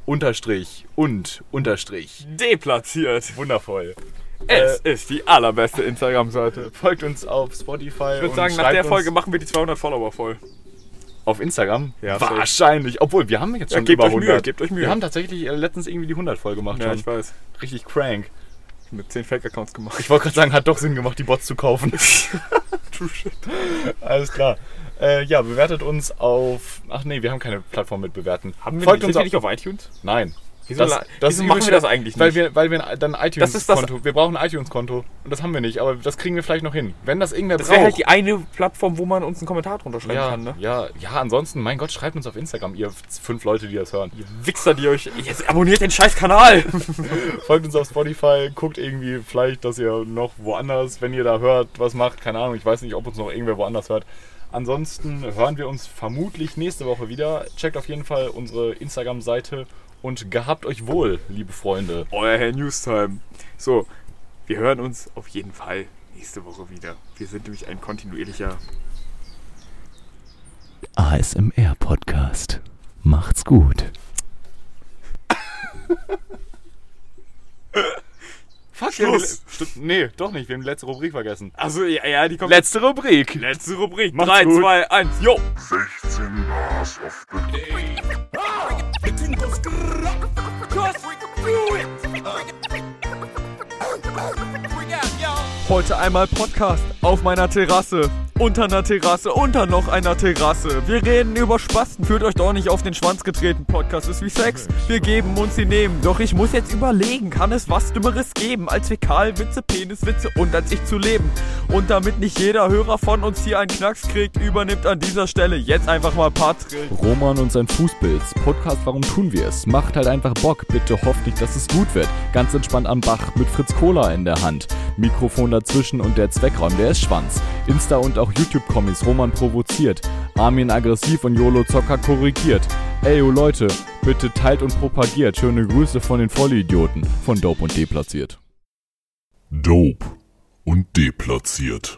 Deplatziert. Wundervoll. Es ist die allerbeste Instagram-Seite. Folgt uns auf Spotify. Ich würde sagen, nach der Folge machen wir die 200 Follower voll. Auf Instagram? Ja, wahrscheinlich. Obwohl, wir haben jetzt schon gebt über euch Mühe, 100. gebt euch Mühe. Wir haben tatsächlich letztens irgendwie die 100 voll gemacht Ja, schon. ich weiß. Richtig crank. Mit 10 Fake-Accounts gemacht. Ich wollte gerade sagen, hat doch Sinn gemacht, die Bots zu kaufen. True shit. Alles klar. Ja, bewertet uns auf... Ach nee, wir haben keine Plattform mit bewerten. Folgt uns nicht auf iTunes? Nein. Wieso Das machen wir übelste- das eigentlich nicht? Weil wir dann Das ist iTunes-Konto... Wir brauchen ein iTunes-Konto. Und das haben wir nicht, aber das kriegen wir vielleicht noch hin. Wenn das irgendwer Das wäre halt braucht... die eine Plattform, wo man uns einen Kommentar drunter schreiben kann, ne? ja, ansonsten, mein Gott, schreibt uns auf Instagram, ihr 5 Leute, die das hören. Wichser, die euch... Jetzt abonniert den scheiß Kanal! Folgt uns auf Spotify, guckt irgendwie vielleicht, dass ihr noch woanders, wenn ihr da hört, was macht, keine Ahnung, ich weiß nicht, ob uns noch irgendwer woanders hört. Ansonsten hören wir uns vermutlich nächste Woche wieder. Checkt auf jeden Fall unsere Instagram-Seite und gehabt euch wohl, liebe Freunde. Euer Herr Newstime. So, wir hören uns auf jeden Fall nächste Woche wieder. Wir sind nämlich ein kontinuierlicher... ASMR-Podcast. Macht's gut. Fuck, Schluss. Nee, doch nicht, wir haben die letzte Rubrik vergessen. Also ja, die kommt... Letzte Rubrik! Letzte Rubrik. Macht's 3, gut. 2, 1, jo! 16 Bars of the Day. Heute einmal Podcast auf meiner Terrasse. unter einer Terrasse, unter noch einer Terrasse. Wir reden über Spasten, fühlt euch doch nicht auf den Schwanz getreten. Podcast ist wie Sex, wir geben uns die nehmen. Doch ich muss jetzt überlegen, kann es was Dümmeres geben, als Fäkalwitze, Peniswitze und als ich zu leben. Und damit nicht jeder Hörer von uns hier einen Knacks kriegt, übernimmt an dieser Stelle jetzt einfach mal Patrick. Roman und sein Fußpilz. Podcast Warum tun wir es? Macht halt einfach Bock. Bitte hofft nicht, dass es gut wird. Ganz entspannt am Bach mit Fritz Cola in der Hand. Mikrofon dazwischen und der Zweckraum, der ist Schwanz. Insta und auch YouTube-Kommis. Roman provoziert. Armin aggressiv und YOLO Zocker korrigiert. Ey, oh Leute, bitte teilt und propagiert. Schöne Grüße von den Vollidioten. Von Dope und Deplatziert. Dope und deplatziert.